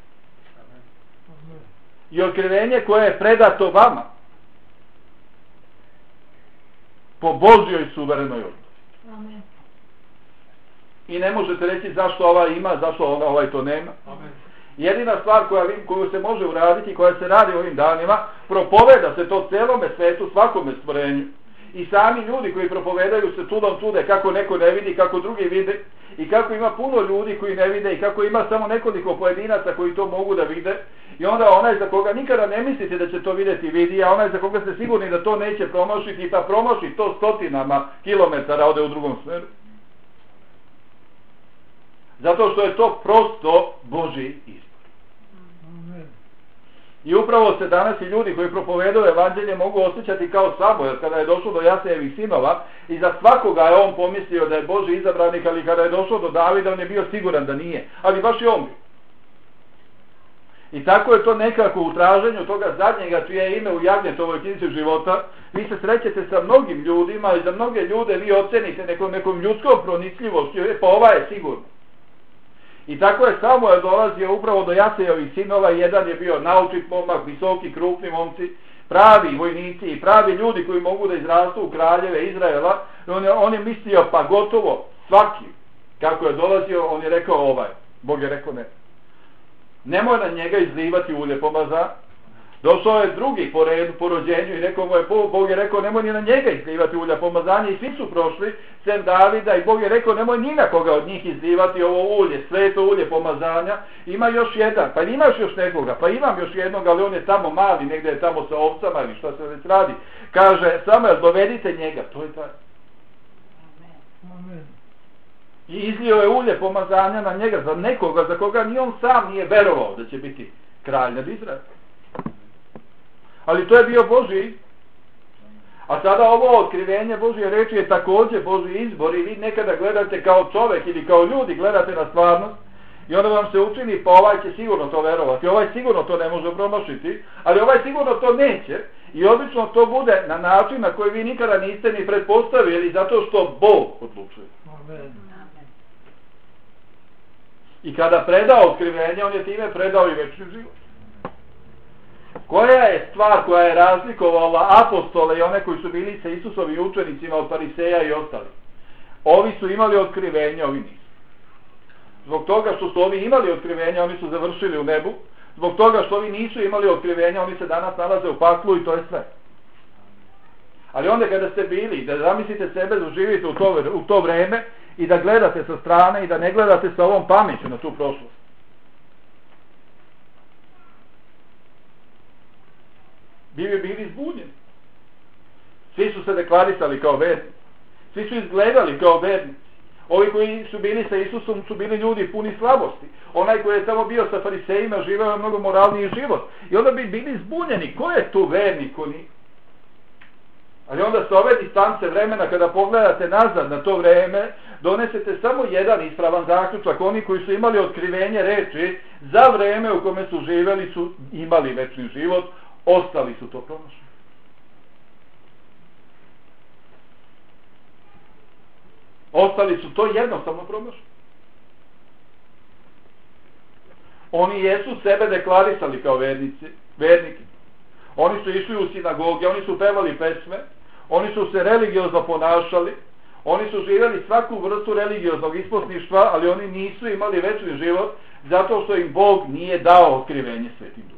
I otkrivenje koje je predato vama po Božjoj suverenoj odluci. Amen. I ne možete reći zašto ovaj ima, zašto ovaj to nema. Amen. Jedina stvar koja, koju se može uraditi, koja se radi ovim danima, propoveda se to celome svetu, svakome stvorenju. I sami ljudi koji propovedaju se čudom čude kako neko ne vidi, kako drugi vide, i kako ima puno ljudi koji ne vide i kako ima samo nekoliko pojedinaca koji to mogu da vide. I onda onaj za koga nikada ne mislite da će to vidjeti vidi, a onaj za koga ste sigurni da to neće promašiti, pa promaši to stotinama kilometara, ode u drugom smeru. Zato što je to prosto Božji izbor. Amen. I upravo se danas i ljudi koji propovedaju evanđelje mogu osjećati kao Samuel kada je došlo do Jasejevih sinova i za svakoga je on pomislio da je Božji izabranik, ali kada je došlo do Davida on je bio siguran da nije, ali baš i on bio. I tako je to nekako u traženju toga zadnjega čije je ime u Jagnjetovoj knjizi života. Vi se srećete sa mnogim ljudima i za mnoge ljude vi ocenite nekom, nekom ljudskom pronicljivošću, pa ova je sigurno. I tako je Samuel dolazio upravo do Jasejevih sinova, jedan je bio naučit momak, visoki, krupni momci, pravi vojnici i pravi ljudi koji mogu da izrastu u kraljeve Izraela. On je, on je mislio pa gotovo svaki, kako je dolazio, on je rekao ovaj, Bog je rekao ne. Nemoj na njega izlivati ulje pomaza. Došao je drugi po redu, po rođenju i rekao mu je, Bog je rekao nemoj ni na njega izlivati ulja pomazanja i svi su prošli, sem Davida, i Bog je rekao nemoj ni na koga od njih izlivati ovo ulje, sveto ulje pomazanja. Ima još jedan, pa imaš još nekoga, pa imam još jednog, ali on je tamo mali, negdje je tamo sa ovcama ili šta se već radi. Kaže, Samuel, dovedite njega, to je taj. Amen. I izlio je ulje pomazanja na njega za nekoga za koga ni on sam nije verovao da će biti kralj nad Izraelom. Ali to je bio Božji. A sada ovo otkrivenje Božje reči je također Božji izbor i vi nekada gledate kao čovjek ili kao ljudi gledate na stvarnost I onda vam se učini, pa ovaj će sigurno to verovati, ovaj sigurno to ne može promašiti, ali ovaj sigurno to neće. I obično to bude na način na koji vi nikada niste ni pretpostavili, zato što Bog odlučuje. Amen. I kada preda otkrivenje, on je time predao i večni život. Koja je stvar koja je razlikovala apostole i one koji su bili sa Isusovim učenicima od fariseja i ostali? Ovi su imali otkrivenje, ovi nisu. Zbog toga što su ovi imali otkrivenje, oni su završili u nebu. Zbog toga što ovi nisu imali otkrivenja, oni se danas nalaze u paklu i to je sve. Ali onda kada ste bili, da zamislite sebe da živite u to, u to vreme i da gledate sa strane i da ne gledate sa ovom pameću na tu prošlost. Bi bi bili zbunjeni. Svi su se deklarisali kao vernici. Svi su izgledali kao vernici. Ovi koji su bili sa Isusom su bili ljudi puni slabosti. Onaj koji je samo bio sa farisejima živeo je mnogo moralniji život. I onda bi bili zbunjeni. Ko je tu vernik? Ko nije? Ali onda sa ove distance vremena, kada pogledate nazad na to vreme, donesete samo jedan ispravan zaključak. Oni koji su imali otkrivenje reči, za vreme u kome su živeli su imali večni život, ostali su to promašili. Ostali su to jednostavno promašili. Oni jesu sebe deklarisali kao vernici, verniki. Oni su išli u sinagoge, oni su pevali pesme, oni su se religiozno ponašali, oni su živjeli svaku vrstu religioznog isposništva, ali oni nisu imali večni život zato što im Bog nije dao otkrivenje Svetim Duhom.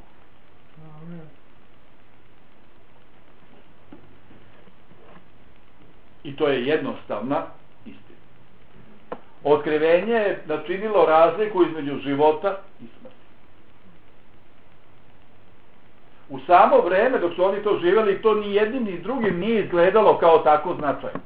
I to je jednostavna istina. Otkrivenje je načinilo razliku između života i smrti. U samo vreme dok su oni to živjeli, to ni jednim ni drugim nije izgledalo kao tako značajno.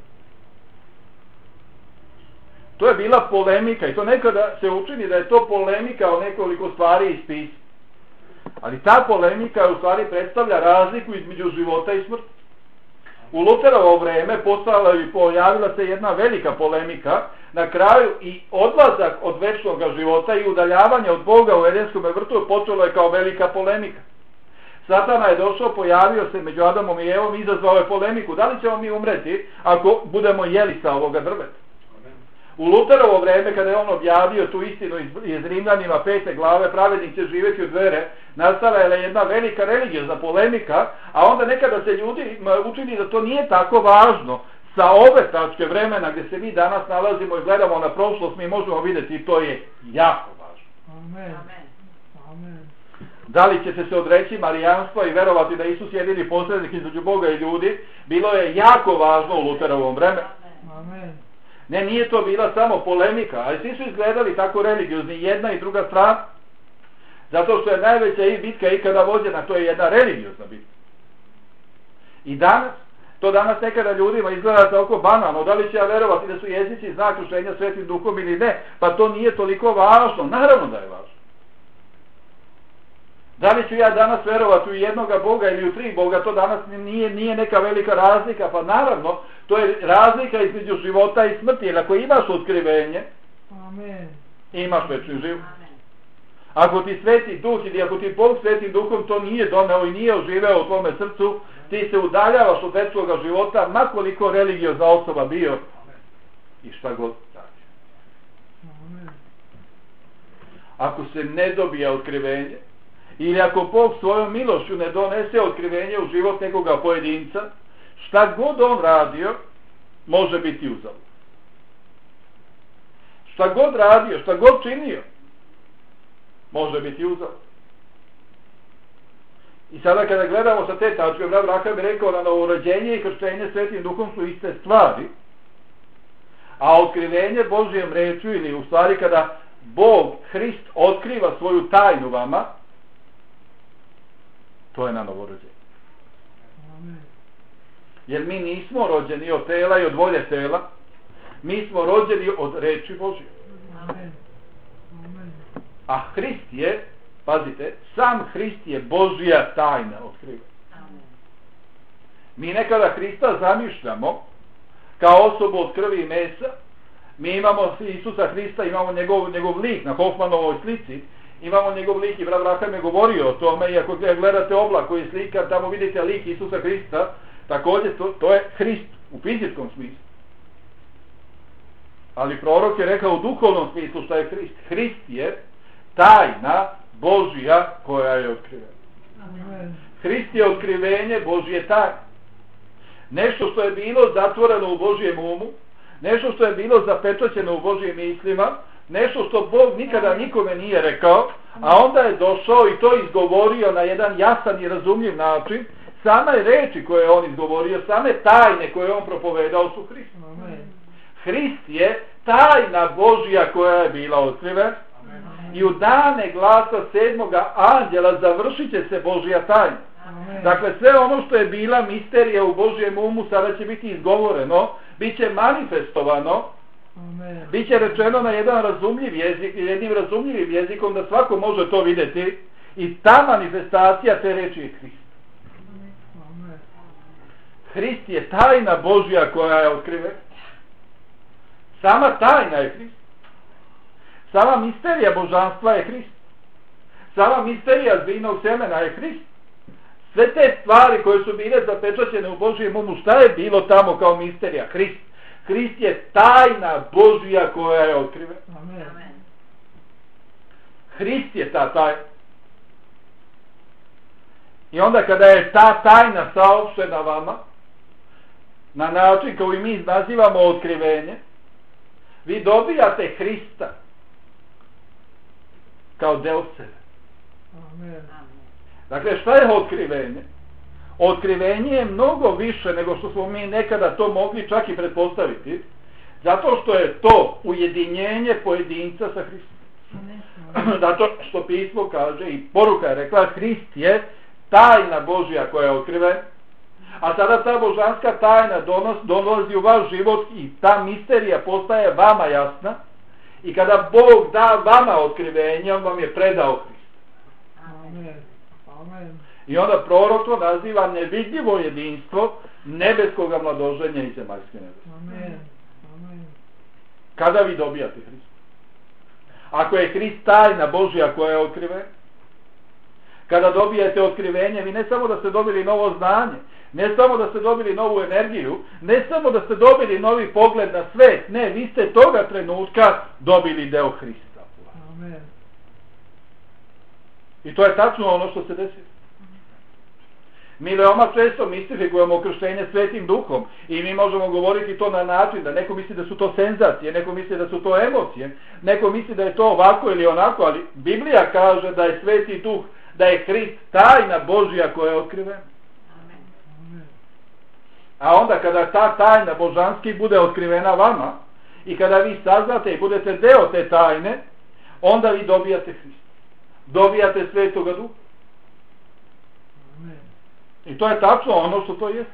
To je bila polemika i to nekada se učini da je to polemika o nekoliko stvari iz pisma. Ali ta polemika u stvari predstavlja razliku između života i smrti. U Luterovo vreme postala i pojavila se jedna velika polemika, na kraju i odlazak od večnog života i udaljavanje od Boga u Edenskom vrtu počelo je kao velika polemika. Satana je došao, pojavio se među Adamom i Evom i izazvao je polemiku. Da li ćemo mi umreti ako budemo jeli sa ovoga drveta? U Luterovo vreme, kada je on objavio tu istinu iz, iz Rimljanima pete glave, pravednik će živjeti od vere, nastala je jedna velika religiozna polemika, a onda nekada se ljudi učini da to nije tako važno. Sa ove tačke vremena gdje se mi danas nalazimo i gledamo na prošlost, mi možemo vidjeti i to je jako važno. Amen. Amen. Da li ćete se odreći marijanstva i verovati da Isus je jedini posrednik između Boga i ljudi, bilo je jako važno u Luterovom vremenu. Amen. Ne, nije to bila samo polemika, ali svi su izgledali tako religiozni, jedna i druga strana. Zato što je najveća i bitka ikada vođena, to je jedna religiozna bitka. I danas, to danas nekada ljudima izgleda toliko banalno, da li će ja verovati da su jezici znak krušenja Svetim Duhom ili ne, pa to nije toliko važno, naravno da je važno. Da li ću ja danas verovati u jednoga Boga ili u tri Boga, to danas nije, nije neka velika razlika, pa naravno, to je razlika između života i smrti, jer ako imaš otkrivenje, Amen. imaš večni život. Ako ti Sveti Duh ili ako ti Bog Svetim Duhom to nije doneo i nije oživeo u tvome srcu, ti se udaljavaš od večnoga života, makoliko religiozna osoba bio i šta god znači. Ako se ne dobija otkrivenje, ili ako Bog svojom milošću ne donese otkrivenje u život nekoga pojedinca, šta god on radio, može biti uzalud. Šta god radio, šta god činio, može biti uzalud. I sada kada gledamo sa te tačke, brat Raka bi rekao da novorođenje i krštenje Svetim Duhom su iste stvari, a otkrivenje Božjem rečju, ili u stvari kada Bog, Hrist, otkriva svoju tajnu vama, to je na novorođenje. Jer mi nismo rođeni od tela i od volje tela, mi smo rođeni od reči Božje. A Hrist je, pazite, sam Hrist je Božja tajna otkriva. Mi nekada Hrista zamišljamo kao osobu od krvi i mesa, Mi imamo Isusa Hrista, imamo njegov, njegov lik na Hoffmanovoj slici, imamo njegov lik i brat Braham je govorio o tome, i ako gledate oblak koji je slika, tamo vidite lik Isusa Hrista, također to, to je Hrist u fizičkom smislu. Ali prorok je rekao u duhovnom smislu šta je Hrist. Hrist je tajna Božja koja je otkrivena. Amen. Hrist je otkrivenje Božje tajne. Nešto što je bilo zatvoreno u Božjem umu, nešto što je bilo zapečaćeno u Božjim mislima, nešto što Bog nikada nikome nije rekao, a onda je došao i to izgovorio na jedan jasan i razumljiv način. Same reči koje je on izgovorio, same tajne koje je on propovedao su Hrist. Hrist je tajna Božja koja je bila otkrivena i u dane glasa sedmoga anđela završit će se Božja tajna. Amen. Dakle, sve ono što je bila misterija u Božjem umu sada će biti izgovoreno, bit će manifestovano, Amen. bit će rečeno na jedan razumljiv jezik, jednim razumljivim jezikom da svako može to vidjeti i ta manifestacija te reči je Hrist. Amen. Hrist je tajna Božja koja je otkrivena. Sama tajna je Hrist. Sama misterija božanstva je Hrist. Sama misterija zbiljnog semena je Hrist. Sve te stvari koje su bile zapečaćene u Božjem umu, šta je bilo tamo kao misterija? Hrist. Hrist je tajna Božja koja je otkrivena. Amen. Hrist je ta tajna. I onda kada je ta tajna saopštena vama, na način kao i mi nazivamo otkrivenje, vi dobijate Hrista kao deo sebe. Amen. Dakle, šta je otkrivenje? Otkrivenje je mnogo više nego što smo mi nekada to mogli čak i pretpostaviti, zato što je to ujedinjenje pojedinca sa Hristom. Zato što pismo kaže i poruka je rekla, Hrist je tajna Božja koja je otkrivena, a sada ta božanska tajna donos, dolazi u vaš život i ta misterija postaje vama jasna i kada Bog da vama otkrivenje, on vam je predao Hrist. Amen. Amen. I onda prorok to naziva nevidljivo jedinstvo nebeskoga mladoženja i zemaljske nebesa. Amen. Amen. Kada vi dobijate Hrist? Ako je Hrist tajna Božja koja je otkrivena, kada dobijete otkrivenje, vi ne samo da ste dobili novo znanje, ne samo da ste dobili novu energiju, ne samo da ste dobili novi pogled na svet, ne, vi ste toga trenutka dobili deo Hrista. Amen. I to je tačno ono što se desi. Mi veoma često mistifikujemo okrštenje Svetim Duhom i mi možemo govoriti to na način da neko misli da su to senzacije, neko misli da su to emocije, neko misli da je to ovako ili onako, ali Biblija kaže da je Sveti Duh, da je Hrist tajna Božja koja je otkrivena. Amen. A onda kada ta tajna božanski bude otkrivena vama i kada vi saznate i budete deo te tajne, onda vi dobijate Hrista. Dobijate Svetoga Duha. Amen. I to je tačno ono što to jeste.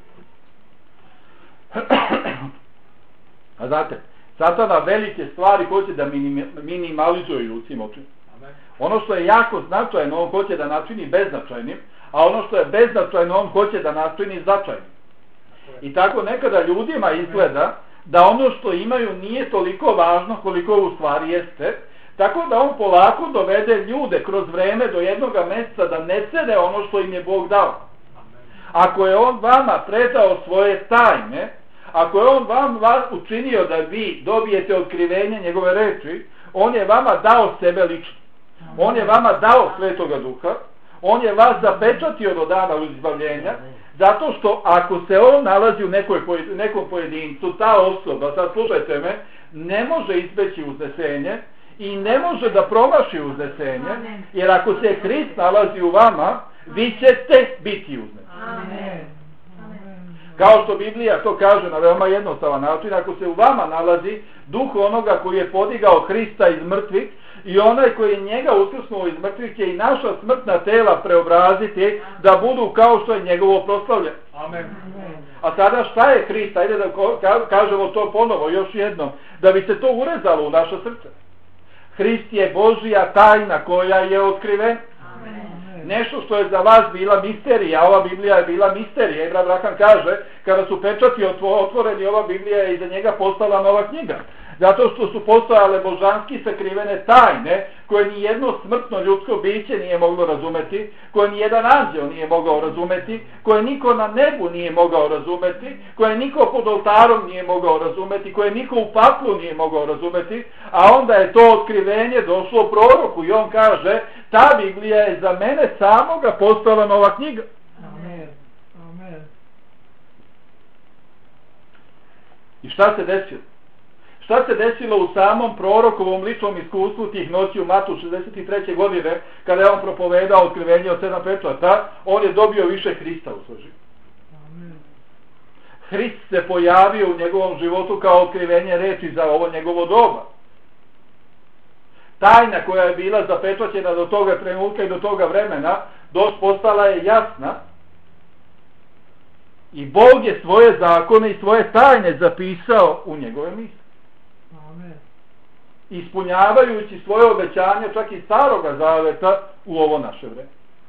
A znate, Satana velike stvari hoće da minimalizuje ljudskim očima. Ono što je jako značajno, on hoće da načini beznačajnim, a ono što je beznačajno, on hoće da načini značajnim. I tako nekada ljudima izgleda da ono što imaju nije toliko važno koliko u stvari jeste, tako da on polako dovede ljude kroz vreme do jednoga mjeseca da ne cene ono što im je Bog dao. Ako je on vama predao svoje tajne, ako je on vam vas učinio da vi dobijete otkrivenje njegove reči, on je vama dao sebe lično. On je vama dao Svetoga Duha, on je vas zapečatio do dana izbavljenja, zato što ako se on nalazi u nekoj, nekom pojedincu, ta osoba, sad slušajte me, ne može izbeći uznesenje i ne može da promaši uznesenje, jer ako se Hrist nalazi u vama, vi ćete biti uzneseni. Amen. Kao što Biblija to kaže na veoma jednostavan način, ako se u vama nalazi duh onoga koji je podigao Hrista iz mrtvih i onaj koji je njega uskrsnuo iz mrtvih će i naša smrtna tela preobraziti da budu kao što je njegovo proslavljeno. Amen. A sada šta je Hrist? Ajde da kažemo to ponovo još jednom, da bi se to urezalo u naše srce. Hrist je Božja tajna koja je otkrivena. Nešto što je za vas bila misterija, ova Biblija je bila misterija. Abraham kaže, kada su pečati otvoreni, ova Biblija je iza njega postala nova knjiga. Zato što su postojale božanski sakrivene tajne koje ni jedno smrtno ljudsko biće nije moglo razumeti, koje ni jedan anđeo nije mogao razumeti, koje niko na nebu nije mogao razumeti, koje niko pod oltarom nije mogao razumeti, koje niko u paklu nije mogao razumeti, a onda je to otkrivenje došlo proroku i on kaže, ta Biblija je za mene samoga postala nova knjiga. Amen. Amen. I šta se desilo? Šta se desilo u samom prorokovom ličnom iskustvu tih noći u martu šezdeset treće godine, kada je on propovedao otkrivenje od sedam pečata, on je dobio više Hrista u svoj život. Hrist se pojavio u njegovom životu kao otkrivenje reči za ovo njegovo doba. Tajna koja je bila zapečaćena do toga trenutka i do toga vremena, doš postala je jasna i Bog je svoje zakone i svoje tajne zapisao u njegove misli. Amen. Ispunjavajući svoje obećanje čak i staroga zaveta u ovo naše vreme.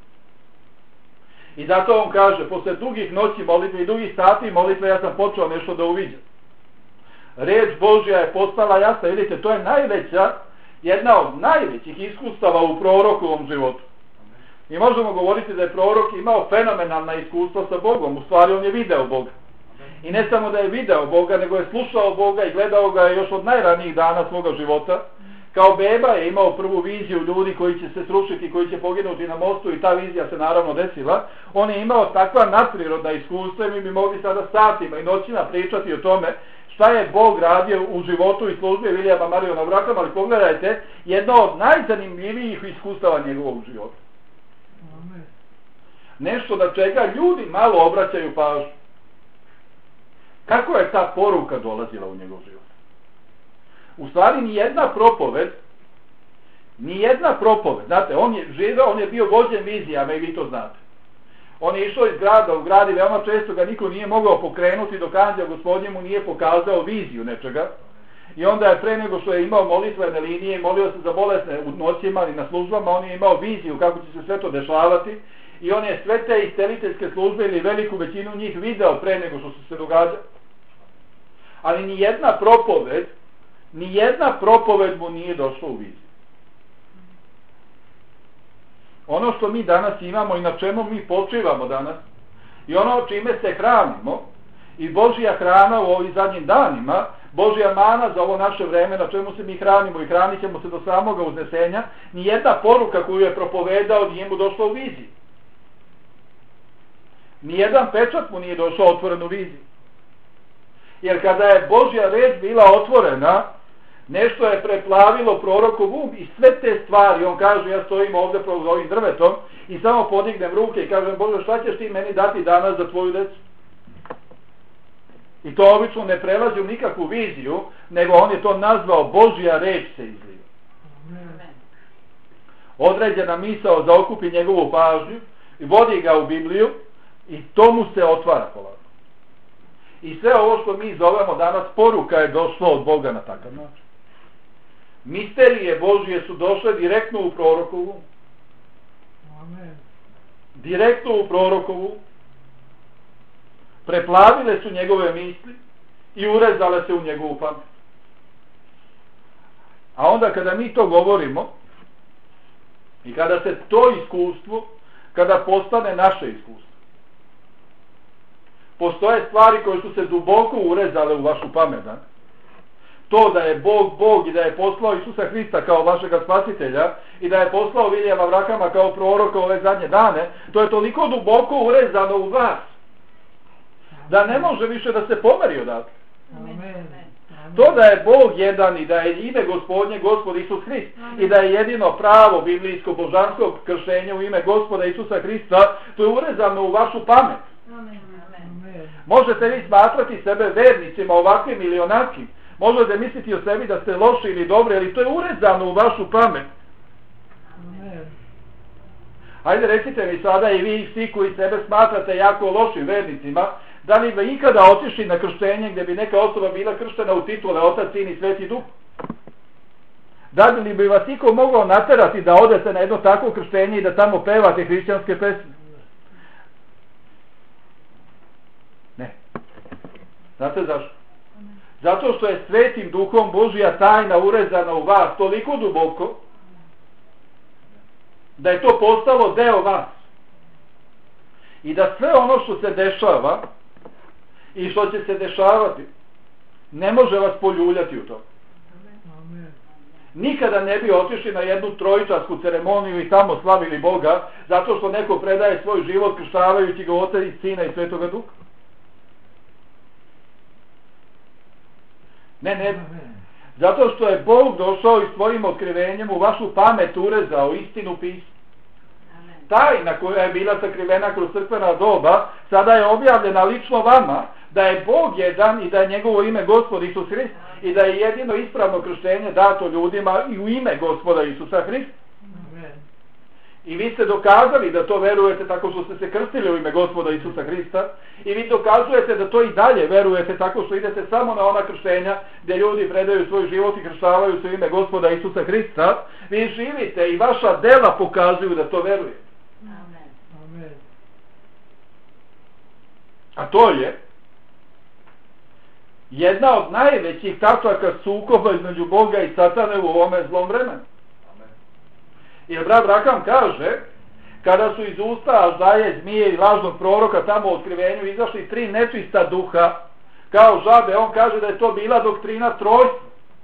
I zato on kaže, posle dugih noći molitve i dugih sati molitve ja sam počeo nešto da uviđam. Reč Božja je postala jasna, vidite, to je najveća, jedna od najvećih iskustava u prorokovom životu. I možemo govoriti da je prorok imao fenomenalna iskustva sa Bogom, u stvari on je video Boga. I ne samo da je video Boga, nego je slušao Boga i gledao ga još od najranijih dana svoga života. Kao beba je imao prvu viziju ljudi koji će se srušiti, koji će poginuti na mostu i ta vizija se naravno desila. On je imao takva nadprirodna iskustva i mi bi mogli sada satima i noćima pričati o tome šta je Bog radio u životu i službi Vilijama Mariona Vrakama, ali pogledajte, jedno od najzanimljivijih iskustava njegovog života. Amen. Nešto na čega ljudi malo obraćaju pažnju. Kako je ta poruka dolazila u njegov život? U stvari nijedna propoved, nijedna propoved, znate, on je živao, on je bio vođen vizijama i vi to znate. On je išao iz grada u grad i veoma često ga niko nije mogao pokrenuti dok anđeo Gospodnje mu nije pokazao viziju nečega. I onda je pre nego što je imao molitvene linije, molio se za bolesne u noćima i na službama, on je imao viziju kako će se sve to dešavati. I on je sve te isteliteljske službe ili veliku većinu njih video pre nego što se se događa. Ali ni jedna propoved, ni jedna propoved mu nije došla u viziju. Ono što mi danas imamo i na čemu mi počivamo danas i ono čime se hranimo i Božja hrana u ovim zadnjim danima, Božja mana za ovo naše vreme na čemu se mi hranimo i hranit ćemo se do samoga uznesenja, nijedna poruka koju je propovedao nije mu došla u viziju. Nijedan pečat mu nije došao otvoren u viziji. Jer kada je Božja reč bila otvorena, nešto je preplavilo prorokov um i sve te stvari, on kaže, ja stojim ovdje pred ovim drvetom i samo podignem ruke i kažem, Bože, šta ćeš ti meni dati danas za tvoju decu? I to obično ne prelazi u nikakvu viziju, nego on je to nazvao Božja reč se izliva. Određena misao zaokupi njegovu pažnju i vodi ga u Bibliju i to mu se otvara polako. I sve ovo što mi zovemo danas poruka je došlo od Boga na takav način. Misterije Božje su došle direktno u prorokovu. Amen. Direktno u prorokovu. Preplavile su njegove misli i urezale se u njegovu pamet. A onda kada mi to govorimo i kada se to iskustvo, kada postane naše iskustvo, postoje stvari koje su se duboko urezale u vašu pamet. To da je Bog Bog i da je poslao Isusa Hrista kao vašega spasitelja i da je poslao Vilijama Vrakama kao proroka ove zadnje dane, to je toliko duboko urezano u vas da ne može više da se pomeri odatle. Amen. To da je Bog jedan i da je ime Gospodnje Gospod Isus Hrist i da je jedino pravo biblijsko božansko kršenje u ime Gospoda Isusa Hrista, to je urezano u vašu pamet. Amen. Amen. Možete vi smatrati sebe vernicima ovakvim ili onakvim. Možete misliti o sebi da ste loši ili dobri, ali to je urezano u vašu pamet. Amen. Hajde recite mi sada i vi svi koji sebe smatrate jako lošim vernicima, da li bi ikada otišli na krštenje gdje bi neka osoba bila krštena u titule Otac, Sin i Sveti Duh? Da li bi vas iko mogao naterati da odete na jedno takvo krštenje i da tamo pevate hrišćanske pesme? Ne. Znate zašto? Zato što je Svetim Duhom Božja tajna urezana u vas toliko duboko da je to postalo deo vas. I da sve ono što se dešava i što će se dešavati ne može vas poljuljati u to. Nikada ne bi otišli na jednu trojičarsku ceremoniju i tamo slavili Boga zato što neko predaje svoj život krštavajući ga Oca i Sina i Svetoga Duha. Ne, ne. Zato što je Bog došao i svojim otkrivenjem u vašu pamet urezao istinu pisma. Tajna koja je bila sakrivena kroz crkvena doba sada je objavljena lično vama, da je Bog jedan i da je njegovo ime Gospod Isus Hrist i da je jedino ispravno krštenje dato ljudima i u ime Gospoda Isusa Hrista. I vi ste dokazali da to verujete tako što ste se krstili u ime Gospoda Isusa Hrista i vi dokazujete da to i dalje verujete tako što idete samo na ona krštenja gdje ljudi predaju svoj život i krštavaju se u ime Gospoda Isusa Hrista. Vi živite i vaša dela pokazuju da to verujete. Amen. A to je jedna od najvećih tačaka sukoba između Boga i Satane u ovome zlom vremenu. Jer brat Rakam kaže, kada su iz usta Aždaje, zmije i lažnog proroka tamo u otkrivenju izašli tri nečista duha, kao žabe, on kaže da je to bila doktrina trojstva.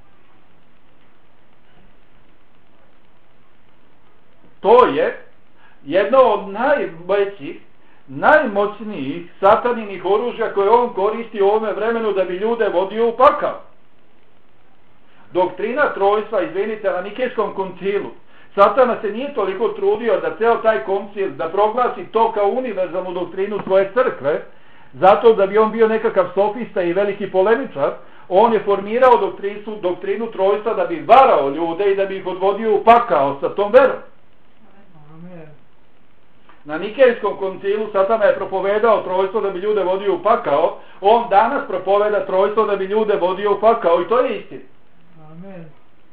To je jedno od najvećih, najmoćnijih sataninih oružja koje on koristi u ovome vremenu da bi ljude vodio u pakao. Doktrina trojstva, izvinite, na Nikejskom koncilu, Satana se nije toliko trudio da ceo taj koncil, da proglasi to kao univerzalnu doktrinu svoje crkve, zato da bi on bio nekakav sofista i veliki polemičar. On je formirao doktrinu, doktrinu trojstva da bi varao ljude i da bi ih odvodio u pakao sa tom verom. Na Nikejskom koncilu Satana je propovedao trojstvo da bi ljude vodio u pakao. On danas propoveda trojstvo da bi ljude vodio u pakao i to je istina. Amen.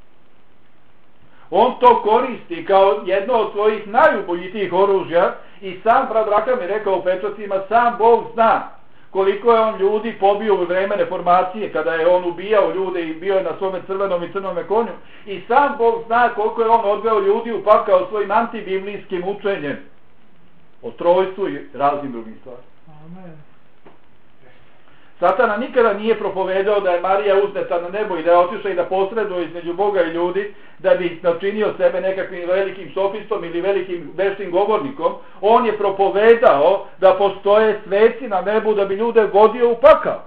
On to koristi kao jedno od svojih najubojitijih oružja i sam brat Rakam je rekao u pečatima, sam Bog zna koliko je on ljudi pobio u vreme reformacije kada je on ubijao ljude i bio je na svome crvenom i crnome konju, i sam Bog zna koliko je on odveo ljudi u pakao svojim antibiblijskim učenjem o trojstvu i raznim drugim stvarima. Amen. Satana nikada nije propovedao da je Marija uzneta na nebo i da je otišla i da posreduje između Boga i ljudi da bi načinio sebe nekakvim velikim sofistom ili velikim veštim govornikom. On je propovedao da postoje sveci na nebu da bi ljude vodio u pakao.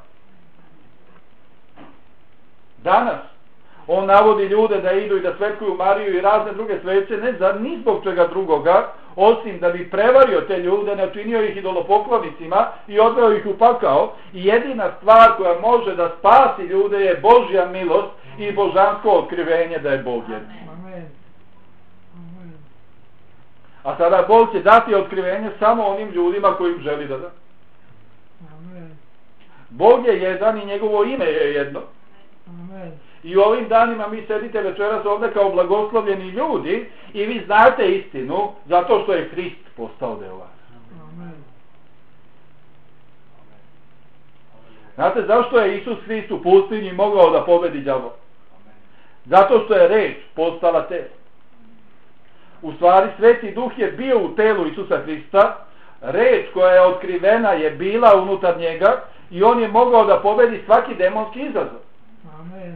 Danas on navodi ljude da idu i da svetkuju Mariju i razne druge svece, ne za ni zbog čega drugoga, osim da bi prevario te ljude, načinio ih idolopoklonicima i odveo ih u pakao. I jedina stvar koja može da spasi ljude je Božja milost i božansko otkrivenje da je Bog jedan. Amen. Amen. A sada Bog će dati otkrivenje samo onim ljudima kojim želi da da. Amen. Bog je jedan i njegovo ime je jedno. Amen. I u ovim danima mi sedite večeras ovdje kao blagoslovljeni ljudi i vi znate istinu zato što je Hrist postao deo vas. Amen. Znate zašto je Isus Hrist u pustinji mogao da pobedi đavola? Zato što je reč postala telo. U stvari Sveti Duh je bio u telu Isusa Hrista, reč koja je otkrivena je bila unutar njega i on je mogao da pobedi svaki demonski izazov. Amen.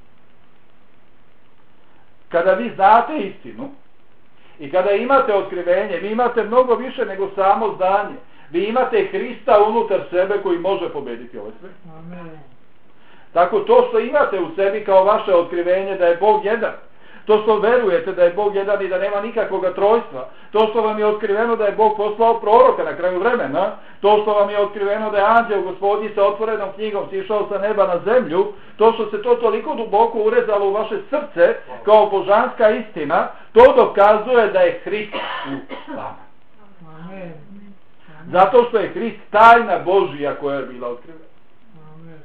Kada vi znate istinu i kada imate otkrivenje, vi imate mnogo više nego samo znanje. Vi imate Hrista unutar sebe koji može pobediti ovaj svijet. Amen. Tako to što imate u sebi kao vaše otkrivenje da je Bog jedan, to što verujete da je Bog jedan i da nema nikakvog trojstva, to što vam je otkriveno da je Bog poslao proroka na kraju vremena, to što vam je otkriveno da je anđeo Gospodnji sa otvorenom knjigom sišao sa neba na zemlju, to što se to toliko duboko urezalo u vaše srce kao božanska istina, to dokazuje da je Hrist u vama. Amen. Zato što je Hrist tajna Božija koja je bila otkrivena. Amen.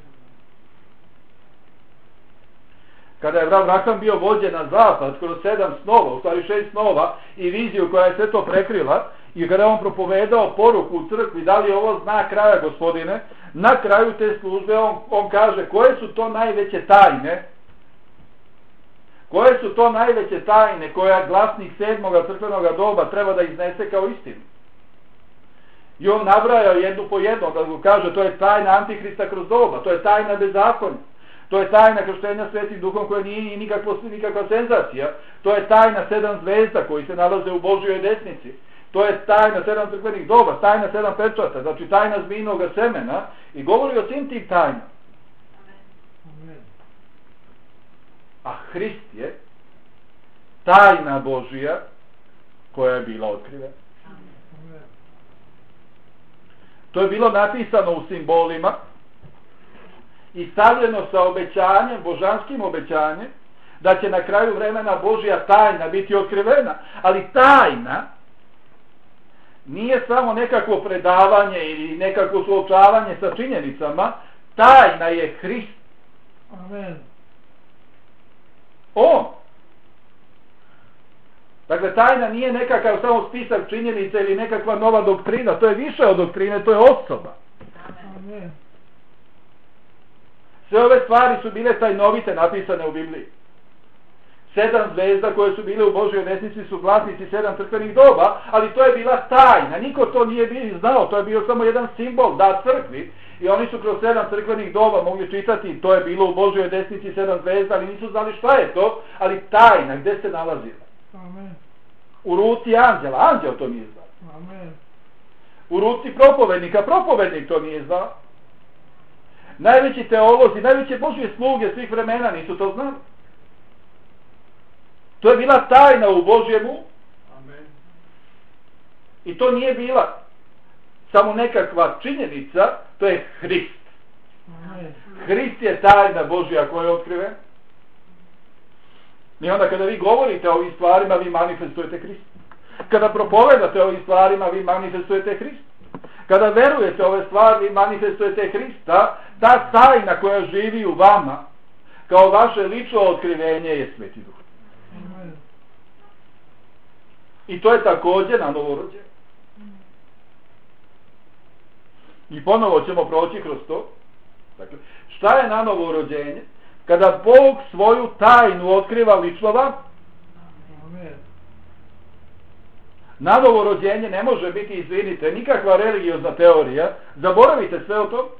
Kada je brat Rakam bio vođen na zapad kroz sedam snova, u stvari šest snova i viziju koja je sve to prekrila, i kada je on propovedao poruku u crkvi, da li je ovo znak kraja, Gospodine, Na kraju te službe on, on kaže koje su to najveće tajne, koje su to najveće tajne koja glasnik sedmoga crkvenoga doba treba da iznese kao istinu. I on nabraja jednu po jednu, da ga kaže to je tajna Antihrista kroz doba, to je tajna bezakonja, to je tajna krštenja Svetim Duhom koja nije nikakva, nikakva senzacija, to je tajna sedam zvezda koji se nalaze u Božjoj desnici, to je tajna sedam crkvenih doba, tajna sedam pečata, znači tajna zmijinoga semena i govori o svim tim tajnama. A Hrist je tajna Božja koja je bila otkrivena. To je bilo napisano u simbolima i stavljeno sa obećanjem, božanskim obećanjem, da će na kraju vremena Božja tajna biti otkrivena. Ali tajna nije samo nekakvo predavanje ili nekakvo suočavanje sa činjenicama, tajna je Hrist. Amen. On. Dakle, tajna nije nekakav samo spisak činjenica ili nekakva nova doktrina, to je više od doktrine, to je osoba. Amen. Sve ove stvari su bile tajnovite napisane u Bibliji. Sedam zvezda koje su bile u Božjoj desnici su glasnici sedam crkvenih doba, ali to je bila tajna. Niko to nije bio znao, to je bio samo jedan simbol, da crkvi. I oni su kroz sedam crkvenih doba mogli čitati, to je bilo u Božjoj desnici sedam zvezda, ali nisu znali šta je to, ali tajna, gde se nalazila. Amen. U ruci anđela, anđel to nije znao. Amen. U ruci propovednika, propovednik to nije znao. Najveći teolozi, najveće Božje sluge svih vremena nisu to znali. To je bila tajna u Božjemu. Amen. I to nije bila samo nekakva činjenica, to je Hrist. Amen. Hrist je tajna Božja koja je otkriven. I onda kada vi govorite o ovim stvarima, vi manifestujete Hrist. Kada propovedate o ovim stvarima, vi manifestujete Hrist. Kada verujete ove stvari, vi manifestujete Hrista. Ta tajna koja živi u vama, kao vaše lično otkrivenje, je Sveti Duh. Amen. I to je također na novorođenje. I ponovo ćemo proći kroz to. Dakle, šta je na novorođenje? Kada Bog svoju tajnu otkriva lično vam. Amen. Na novorođenje ne može biti, izvinite, nikakva religiozna teorija. Zaboravite sve o tom.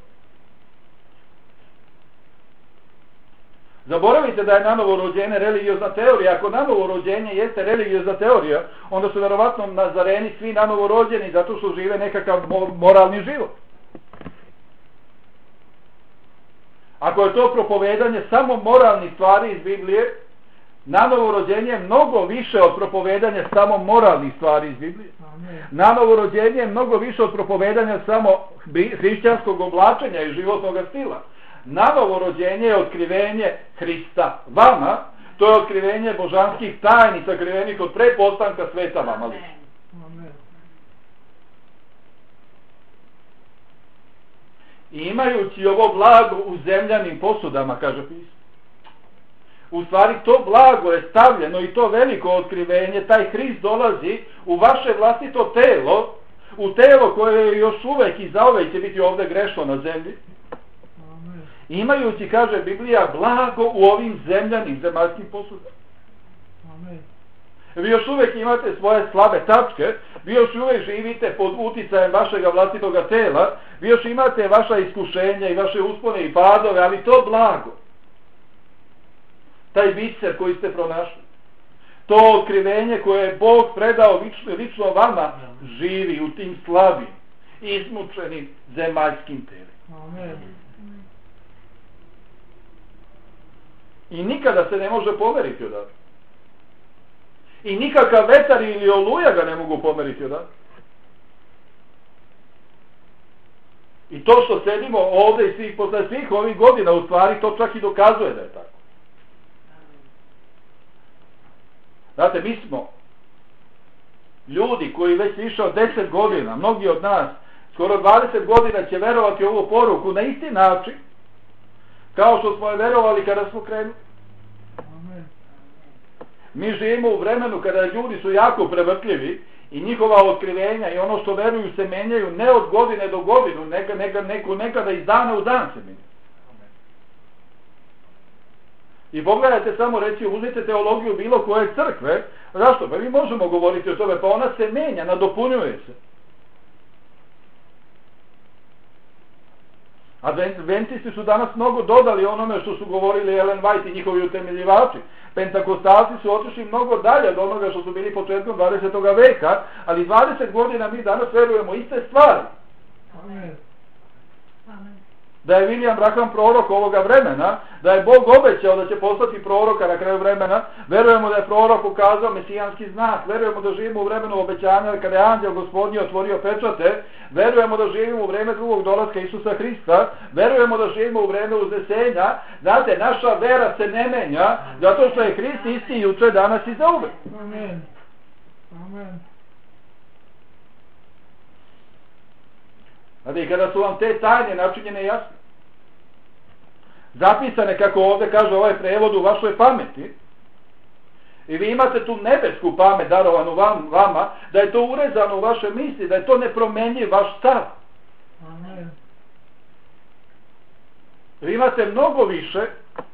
Zaboravite da je na novorođenje religiozna teorija. Ako na novorođenje jeste religiozna teorija, onda su verovatno Nazareni svi na novorođeni zato što žive nekakav moralni život. Ako je to propovedanje samo moralnih stvari iz Biblije, na novorođenje je mnogo više od propovedanja samo moralnih stvari iz Biblije. Amen. Na novorođenje je mnogo više od propovedanja samo hrišćanskog oblačenja i životnog stila. Na novorođenje je otkrivenje Hrista vama, to je otkrivenje božanskih tajni sakrivenih od pre postanka sveta vama. Amen. I imajući ovo blago u zemljanim posudama, kaže pismo. U stvari to blago je stavljeno i to veliko otkrivenje, taj Hrist dolazi u vaše vlastito telo, u telo koje još uvek i zauvek će biti ovdje grešno na zemlji. Amen. Imajući, kaže Biblija, blago u ovim zemljanim zemaljskim posudama. Amen. Vi još uvijek imate svoje slabe tačke, vi još uvijek živite pod uticajem vašega vlastitoga tela, vi još imate vaša iskušenja i vaše uspone i padove, ali to blago. Taj biser koji ste pronašli. To otkrivenje koje je Bog predao lično, lično vama živi u tim slabim, izmučenim zemaljskim telima. Amen. I nikada se ne može pomeriti odatle. I nikakav vetar ili oluja ga ne mogu pomeriti odatle. I to što sedimo ovdje i svih, posle svih ovih godina, u stvari to čak i dokazuje da je tako. Znate, mi smo ljudi koji već više od deset godina, mnogi od nas, skoro dvadeset godina će verovati ovu poruku na isti način, kao što smo je verovali kada smo krenuli. Amen. Mi živimo u vremenu kada ljudi su jako prevrtljivi i njihova otkrivenja i ono što veruju se menjaju ne od godine do godinu, neka, neka, neko, nekada iz dana u dan se menjaju. I pogledajte samo, reći, uzmite teologiju bilo koje crkve, zašto? Pa mi možemo govoriti o tome, pa ona se menja, nadopunjuje se. Adventisti su danas mnogo dodali onome što su govorili Ellen White i njihovi utemeljivači. Pentakostalci su otišli mnogo dalje od onoga što su bili početkom dvadesetog veka, ali dvadeset godina mi danas verujemo iste stvari. Amen. Amen. Da je William Branham prorok ovoga vremena, da je Bog obećao da će postati proroka na kraju vremena, verujemo da je prorok ukazao mesijanski znak, verujemo da živimo u vremenu obećanja kada je anđel Gospodnji otvorio pečate, verujemo da živimo u vreme drugog dolaska Isusa Hrista, verujemo da živimo u vreme uznesenja. Znate, naša vera se ne menja, zato što je Hrist isti juče, danas i zauvek. Amen. Amen. Znate, i kada su vam te tajne načinjene jasne, zapisane, kako ovdje kaže ovaj prevod, u vašoj pameti, i vi imate tu nebesku pamet darovanu vam, vama, da je to urezano u vaše misli, da je to nepromenjiv vaš stav. Amen. Vi imate mnogo više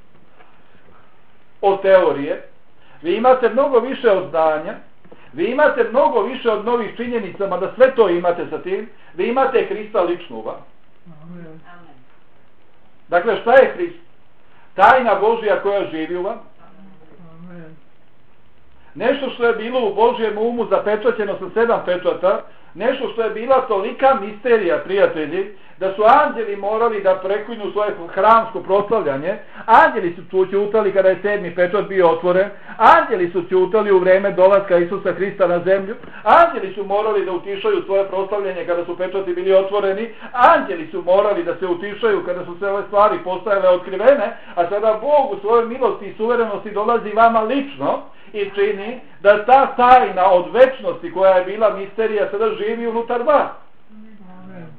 od teorije, vi imate mnogo više od znanja, vi imate mnogo više od novih činjenica, mada sve to imate sa tim, vi imate Hrista lično u vam. Amen. Dakle, šta je Hrist? Tajna Božja koja živi u vam. Amen. Nešto što je bilo u Božjem umu zapečaćeno sa sedam pečata, nešto što je bila tolika misterija, prijatelji, da su anđeli morali da prekujnu svoje hramsko proslavljanje. Anđeli su ćutali kada je sedmi pečat bio otvoren, anđeli su ćutali u vreme dolaska Isusa Hrista na zemlju, anđeli su morali da utišaju svoje proslavljanje kada su pečati bili otvoreni, anđeli su morali da se utišaju kada su sve ove stvari postajale otkrivene, a sada Bog u svojoj milosti i suverenosti dolazi vama lično i čini da ta tajna od večnosti koja je bila misterija sada živi unutar vas. Amen.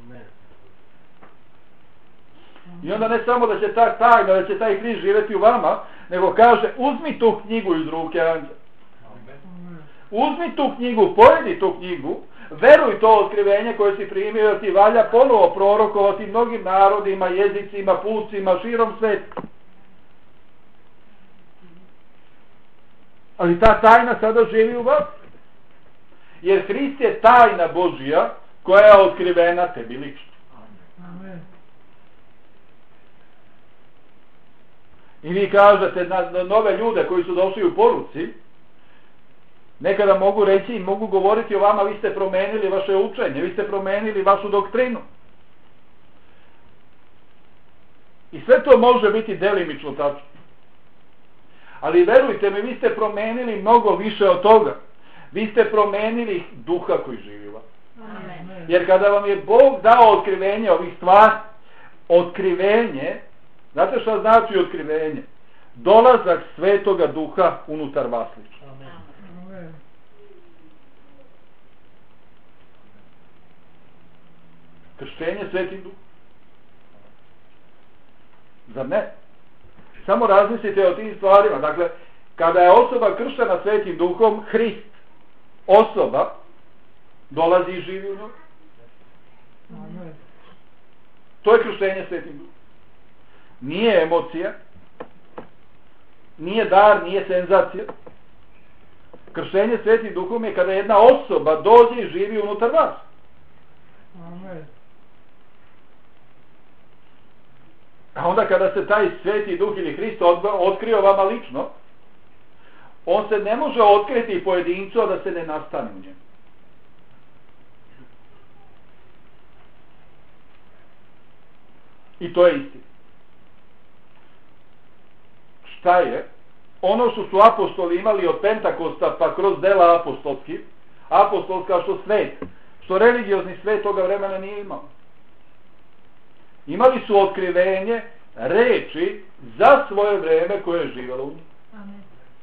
I onda ne samo da će ta tajna, da će taj Hrist živjeti u vama, nego kaže, uzmi tu knjigu iz ruke anđela. Uzmi tu knjigu, pojedi tu knjigu, veruj to otkrivenje koje si primio, da ti valja ponovo prorokovati mnogim narodima, jezicima, pucima, širom sveta. Ali ta tajna sada živi u vas. Jer Hrist je tajna Božja koja je otkrivena tebi lično. Amen. I vi kažete na, na nove ljude koji su došli u poruci, nekada mogu reći i mogu govoriti o vama, vi ste promenili vaše učenje, vi ste promenili vašu doktrinu. I sve to može biti delimično tačno. Ali verujte mi, vi ste promenili mnogo više od toga. Vi ste promenili duha koji živi u vas. Amen. Jer kada vam je Bog dao otkrivenje ovih stvari, otkrivenje, znate što znači otkrivenje? Dolazak Svetoga Duha unutar vas lično. Amen. Krštenje Svetim Duhom. Zar ne? Samo razmislite o tim stvarima. Dakle, kada je osoba krštena Svetim Duhom, Hrist, osoba, dolazi i živi u njoj. Amen. To je krštenje Svetim Duhom. Nije emocija, nije dar, nije senzacija. Krštenje Svetim Duhom je kada jedna osoba dođe i živi unutar vas. Amen. A onda kada se taj Sveti Duh ili Hrist otkrio vama lično, on se ne može otkriti pojedincu, a da se ne nastane u njemu. I to je istina. Šta je? Ono što su apostoli imali od Pentakosta pa kroz dela apostolski, apostolska što svet, što religiozni svet toga vremena nije imao. Imali su otkrivenje reči za svoje vreme koje je živjelo u njih. Amen.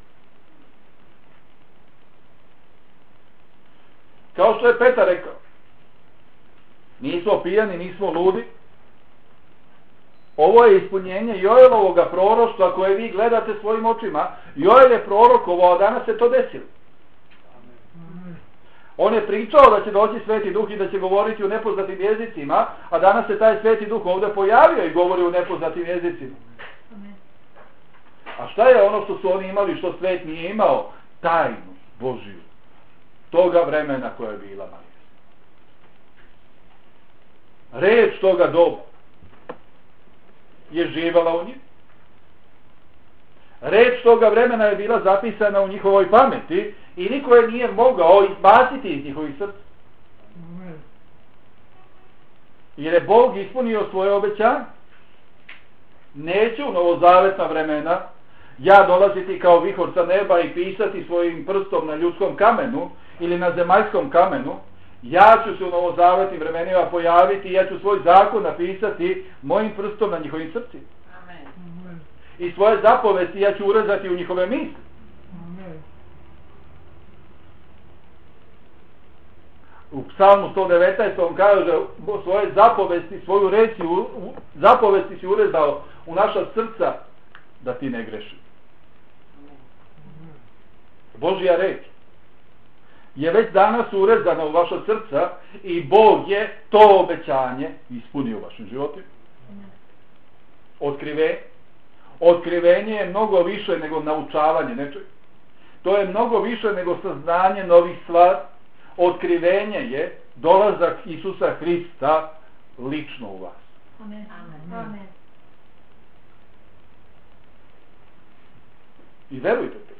Kao što je Petar rekao, nismo pijani, nismo ludi. Ovo je ispunjenje Joelovoga proroštva koje vi gledate svojim očima. Joel je prorokovao, a danas se to desilo. Amen. On je pričao da će doći Sveti Duh i da će govoriti u nepoznatim jezicima, a danas se taj Sveti Duh ovdje pojavio i govori u nepoznatim jezicima. A šta je ono što su oni imali, što svet nije imao? Tajnu Božiju. Toga vremena koja je bila, Marija. Reč toga doba je živala u njih. Reč toga vremena je bila zapisana u njihovoj pameti i niko je nije mogao izbaciti iz njihovih srca. Jer je Bog ispunio svoje obećanje. Neću u novozavetna vremena ja dolaziti kao vihor sa neba i pisati svojim prstom na ljudskom kamenu ili na zemaljskom kamenu. Ja ću se u novozavetnim vremenima pojaviti i ja ću svoj zakon napisati mojim prstom na njihovim srcima. Amen. I svoje zapovesti ja ću urezati u njihove misli. Amen. U Psalmu sto devetnaestom kaže svoje zapovesti, svoju reč zapovesti si urezao u naša srca da ti ne greši. Božja reč je već danas urezana u vaša srca i Bog je to obećanje ispunio u vašim životima. Otkrive, otkrivenje je mnogo više nego naučavanje nečeg. To je mnogo više nego saznanje novih stvari. Otkrivenje je dolazak Isusa Hrista lično u vas. Amen. Amen. I verujte to.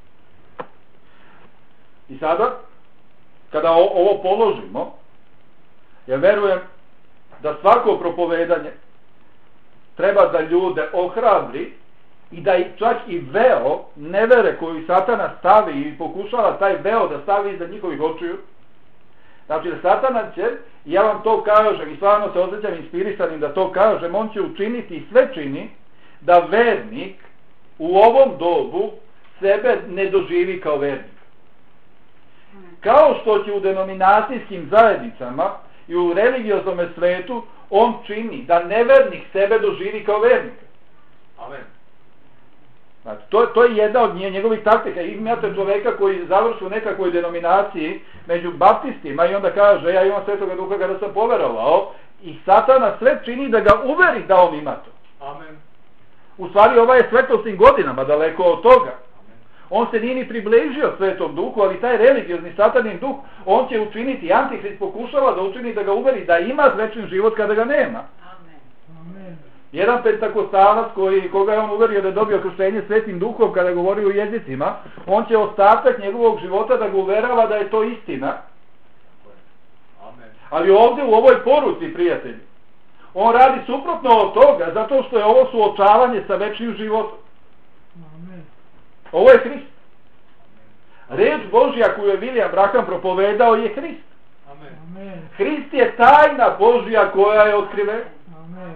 I sada, kada ovo položimo, ja verujem da svako propovedanje treba da ljude ohrabri i da čak i veo nevere koju Satana stavi i pokušava taj veo da stavi iza njihovih očiju. Znači da Satana će, i ja vam to kažem i stvarno se osjećam inspirisanim da to kažem, on će učiniti i sve čini da vernik u ovom dobu sebe ne doživi kao vernik. Kao što će u denominacijskim zajednicama i u religioznom svetu on čini da nevernik sebe doživi kao vernika. Amen. Znači, to, to je jedna od njegovih taktika. Imate čoveka koji završi u nekakvoj denominaciji među baptistima i onda kaže ja imam Svetoga Duha kada sam poverovao i Satana sve čini da ga uveri da on ima to. Amen. U stvari ovaj je svetostim godinama daleko od toga. On se nije ni približio Svetom Duhu, ali taj religiozni satanin duh, on će učiniti, Antihrist pokušava da učini da ga uveri da ima večni život kada ga nema. Amen. Jedan pentakostalac koji, koga je on uverio da je dobio krštenje Svetim Duhom kada govori u jezicima, on će ostatak njegovog života da ga uverava da je to istina. Amen. Ali ovdje u ovoj poruci, prijatelji, on radi suprotno od toga, zato što je ovo suočavanje sa večnim životom. Amen. Ovo je Hrist. Reč Božja koju je William Branham propovedao je Hrist. Amen. Amen. Hrist je tajna Božja koja je otkrivena. Amen.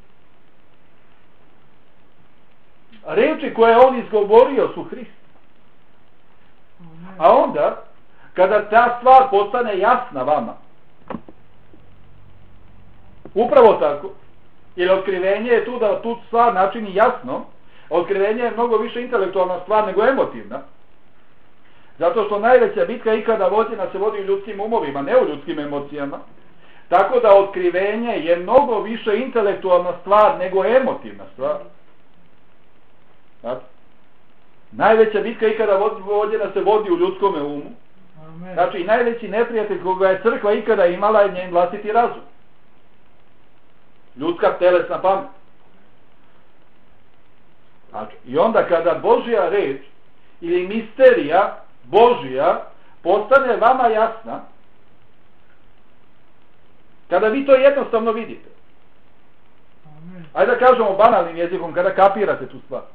Reči koje je on izgovorio su Hrist. Amen. A onda, kada ta stvar postane jasna vama, upravo tako, jer otkrivenje je tu da tu stvar načini jasno, otkrivenje je mnogo više intelektualna stvar nego emotivna, zato što najveća bitka ikada vođena se vodi u ljudskim umovima, ne u ljudskim emocijama, tako da otkrivenje je mnogo više intelektualna stvar nego emotivna stvar. Znači, najveća bitka ikada vođena se vodi u ljudskom umu. Amen. Znači, najveći neprijatelj koga je crkva ikada imala je njen vlastiti razum. Ljudska telesna pamet. Znači, i onda kada Božja reč ili misterija Božja postane vama jasna, kada vi to jednostavno vidite, Amen. ajde da kažemo banalnim jezikom, kada kapirate tu stvar.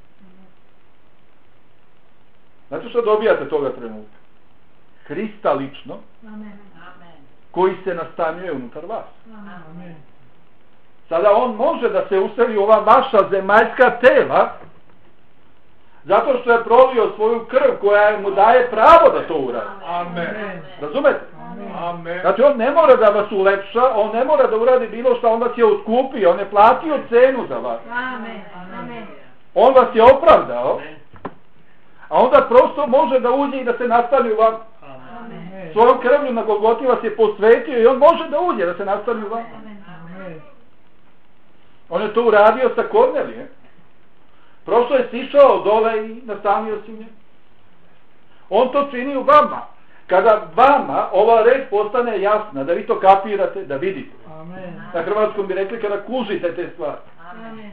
Znate što dobijate toga trenutka? Hrista lično, Amen. koji se nastanjuje unutar vas. Amen. Sada on može da se useli u ova vaša zemaljska tela, zato što je prolio svoju krv koja mu daje pravo da to uradi. Amen. Razumete? Amen. Znači on ne mora da vas ulepša, on ne mora da uradi bilo što, on vas je otkupio, on je platio cenu za vas. Amen. Amen. On vas je opravdao, a onda prosto može da uđe i da se nastani u vam. Amen. Svojom krvlju na Golgoti vas je posvetio i on može da uđe, da se nastani u vama. Amen. On je to uradio sa Kornelijem. Prosto je sišao dole i nastanio si nje. On to čini u vama. Kada vama ova reč postane jasna, da vi to kapirate, da vidite. Amen. Na hrvatskom bi rekli kada kužite te stvari. Amen.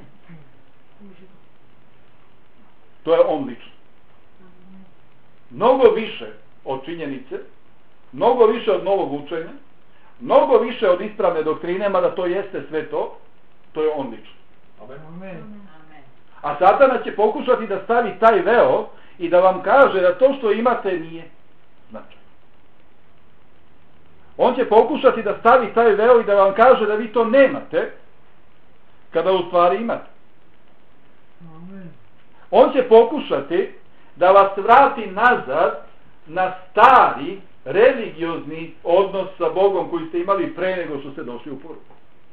To je on lično. Mnogo više od činjenice, mnogo više od novog učenja, mnogo više od ispravne doktrine, mada to jeste sve to, to je on lično. Amen. A Satana će pokušati da stavi taj veo i da vam kaže da to što imate nije značajno. On će pokušati da stavi taj veo i da vam kaže da vi to nemate, kada u stvari imate. Amen. On će pokušati da vas vrati nazad na stari religiozni odnos sa Bogom koji ste imali pre nego što ste došli u poruku.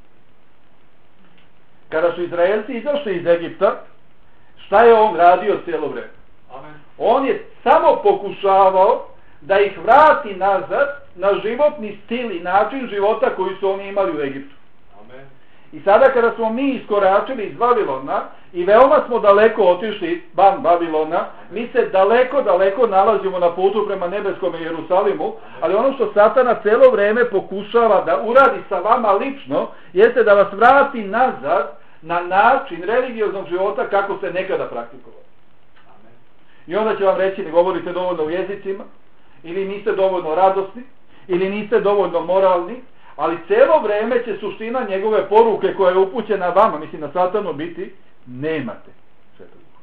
Kada su Izraelci izašli iz Egipta, šta je on radio cijelo vreme? Amen. On je samo pokušavao da ih vrati nazad na životni stil i način života koji su oni imali u Egiptu. Amen. I sada kada smo mi iskoračili iz Babilona i veoma smo daleko otišli van Babilona, mi se daleko, daleko nalazimo na putu prema nebeskom Jerusalimu, ali ono što Satana celo vreme pokušava da uradi sa vama lično, jeste da vas vrati nazad na način religioznog života kako se nekada praktikovalo. I onda će vam reći ne govorite dovoljno u jezicima, ili niste dovoljno radosni, ili niste dovoljno moralni, ali celo vreme će suština njegove poruke koja je upućena vama, mislim na Satanu, biti nemate Svetog Duha.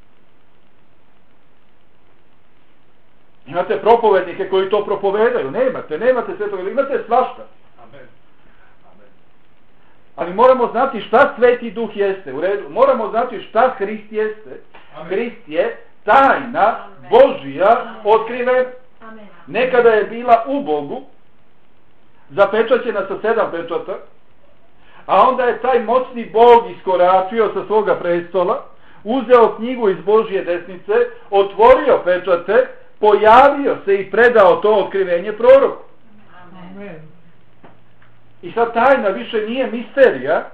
Imate propovednike koji to propovedaju, nemate, nemate Svetog Duha, imate svašta. Amen. Amen. Ali moramo znati šta Sveti Duh jeste, u redu, moramo znati šta Hrist jeste. Amen. Hrist je tajna Božija otkrivena. Amen. Nekada je bila u Bogu, zapečaćena sa sedam pečata, a onda je taj moćni Bog iskoračio sa svoga prestola, uzeo knjigu iz Božje desnice, otvorio pečate, pojavio se i predao to otkrivenje proroku. Amen. I sad tajna više nije misterija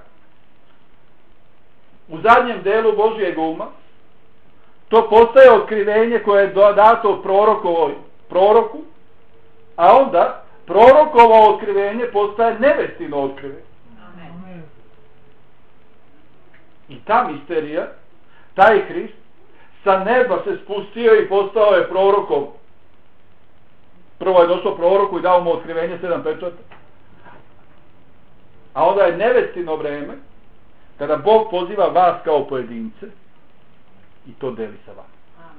u zadnjem delu Božjeg uma, to postaje otkrivenje koje je dato prorokovoj proroku, a onda prorokovo otkrivenje postaje nevestino otkrivenje. Amen. I ta misterija, taj Hrist, sa neba se spustio i postao je prorokom. Prvo je došao proroku i dao mu otkrivenje sedam pečata. A onda je nevestino vreme, kada Bog poziva vas kao pojedince i to deli sa vama.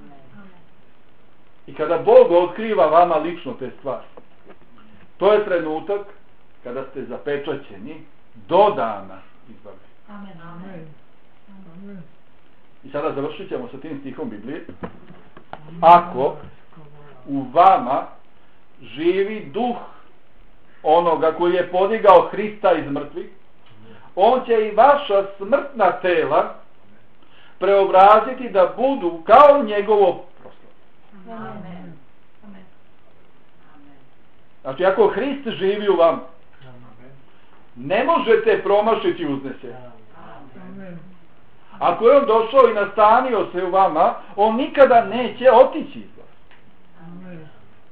I kada Bog otkriva vama lično te stvari, to je trenutak kada ste zapečaćeni do dana izbavljenja. Amen. Amen. Amen. I sada završit ćemo sa tim stihom Biblije. Ako u vama živi duh onoga koji je podigao Hrista iz mrtvih, on će i vaša smrtna tela preobraziti da budu kao njegovo proslavo. Amen. Amen. Znači, ako Hrist živi u vama, ne možete promašiti uznesenje. Amen. Ako je on došao i nastanio se u vama, on nikada neće otići iz vas. Amen.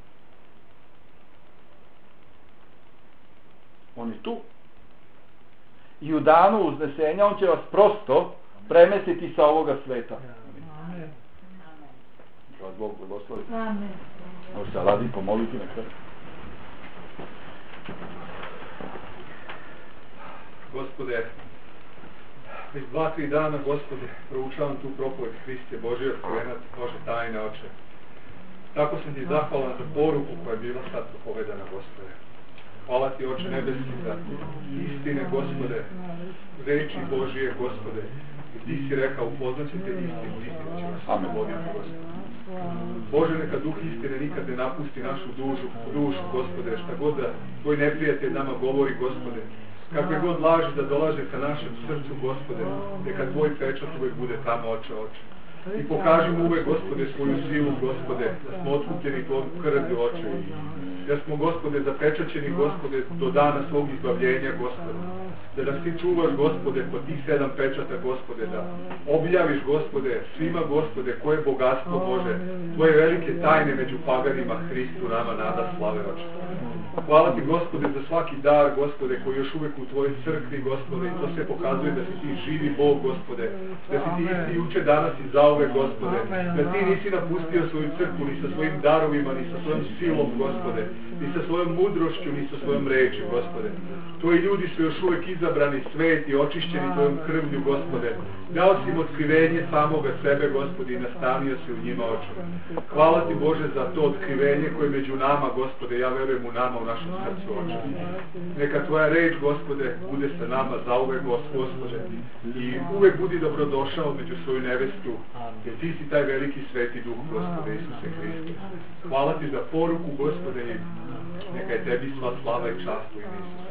On je tu. I u danu uznesenja on će vas prosto premestiti sa ovoga sveta. Amen. Neka vas Bog blagoslovi. Amen. Može se radi pomoliti na kraju. Gospode, već dva, tri dana, Gospode, proučavam tu propoved Hriste Božje otkrivenac, Bože tajne oče. Tako sam ti zahvalan za poruku koja je bila sad propovedana, Gospode. Hvala ti, Oče nebeski, za istine, Gospode, reči Božije, Gospode. I ti si rekao, upoznat ćete istinu, istinu će vas Amen. voditi, Gospode. Bože, neka duh istine nikad ne napusti našu dušu, dušu, Gospode, šta god da tvoj neprijatelj nama govori, Gospode. Kakve god laži da dolaže ka našem srcu, Gospode, neka tvoj pečat uvijek bude tamo, Oče, Oče. I pokažimo uvek, Gospode, svoju silu, Gospode, da smo otkupljeni Tvojom krvlju, Oče, da smo, Gospode, zapečaćeni, Gospode, do dana svog izbavljenja, Gospode, da nas Ti čuvaš, Gospode, po tih sedam pečata, Gospode, da objaviš, Gospode, svima, Gospode, koje bogatstvo Bože, Tvoje velike tajne među paganima, Hristu, nama, nada, slave, Oče. Hvala Ti, Gospode, za svaki dar, Gospode, koji još uvek u Tvojoj crkvi, Gospode, i to sve pokazuje da si Ti živi Bog, Gospode, da si Ti isti juče, danas i zauvek, Gospode, da Ti nisi napustio svoju crkvu ni sa svojim darovima, ni sa svojom silom, Gospode, ni sa svojom mudrošću, ni sa svojom reči, Gospode. Tvoji ljudi su još uvek izabrani, sveti, očišćeni Tvojom krvlju, Gospode. Dao si im otkrivenje samoga sebe, Gospode, i nastanio si u njima, Oče. Hvala Ti, Bože, za to otkrivenje koje među nama, Gospode, ja verujem u nama, u našem srcu, Oče. Neka Tvoja reč, Gospode, bude sa nama zauvek, Gospode, i uvek budi dobrodošao među svoju nevestu, jer Ti si taj veliki sveti duh, Gospode, Isuse Hriste. Hvala Ti za poruku, Gospode, i neka je Tebi sva slava i čast u ime Isusa.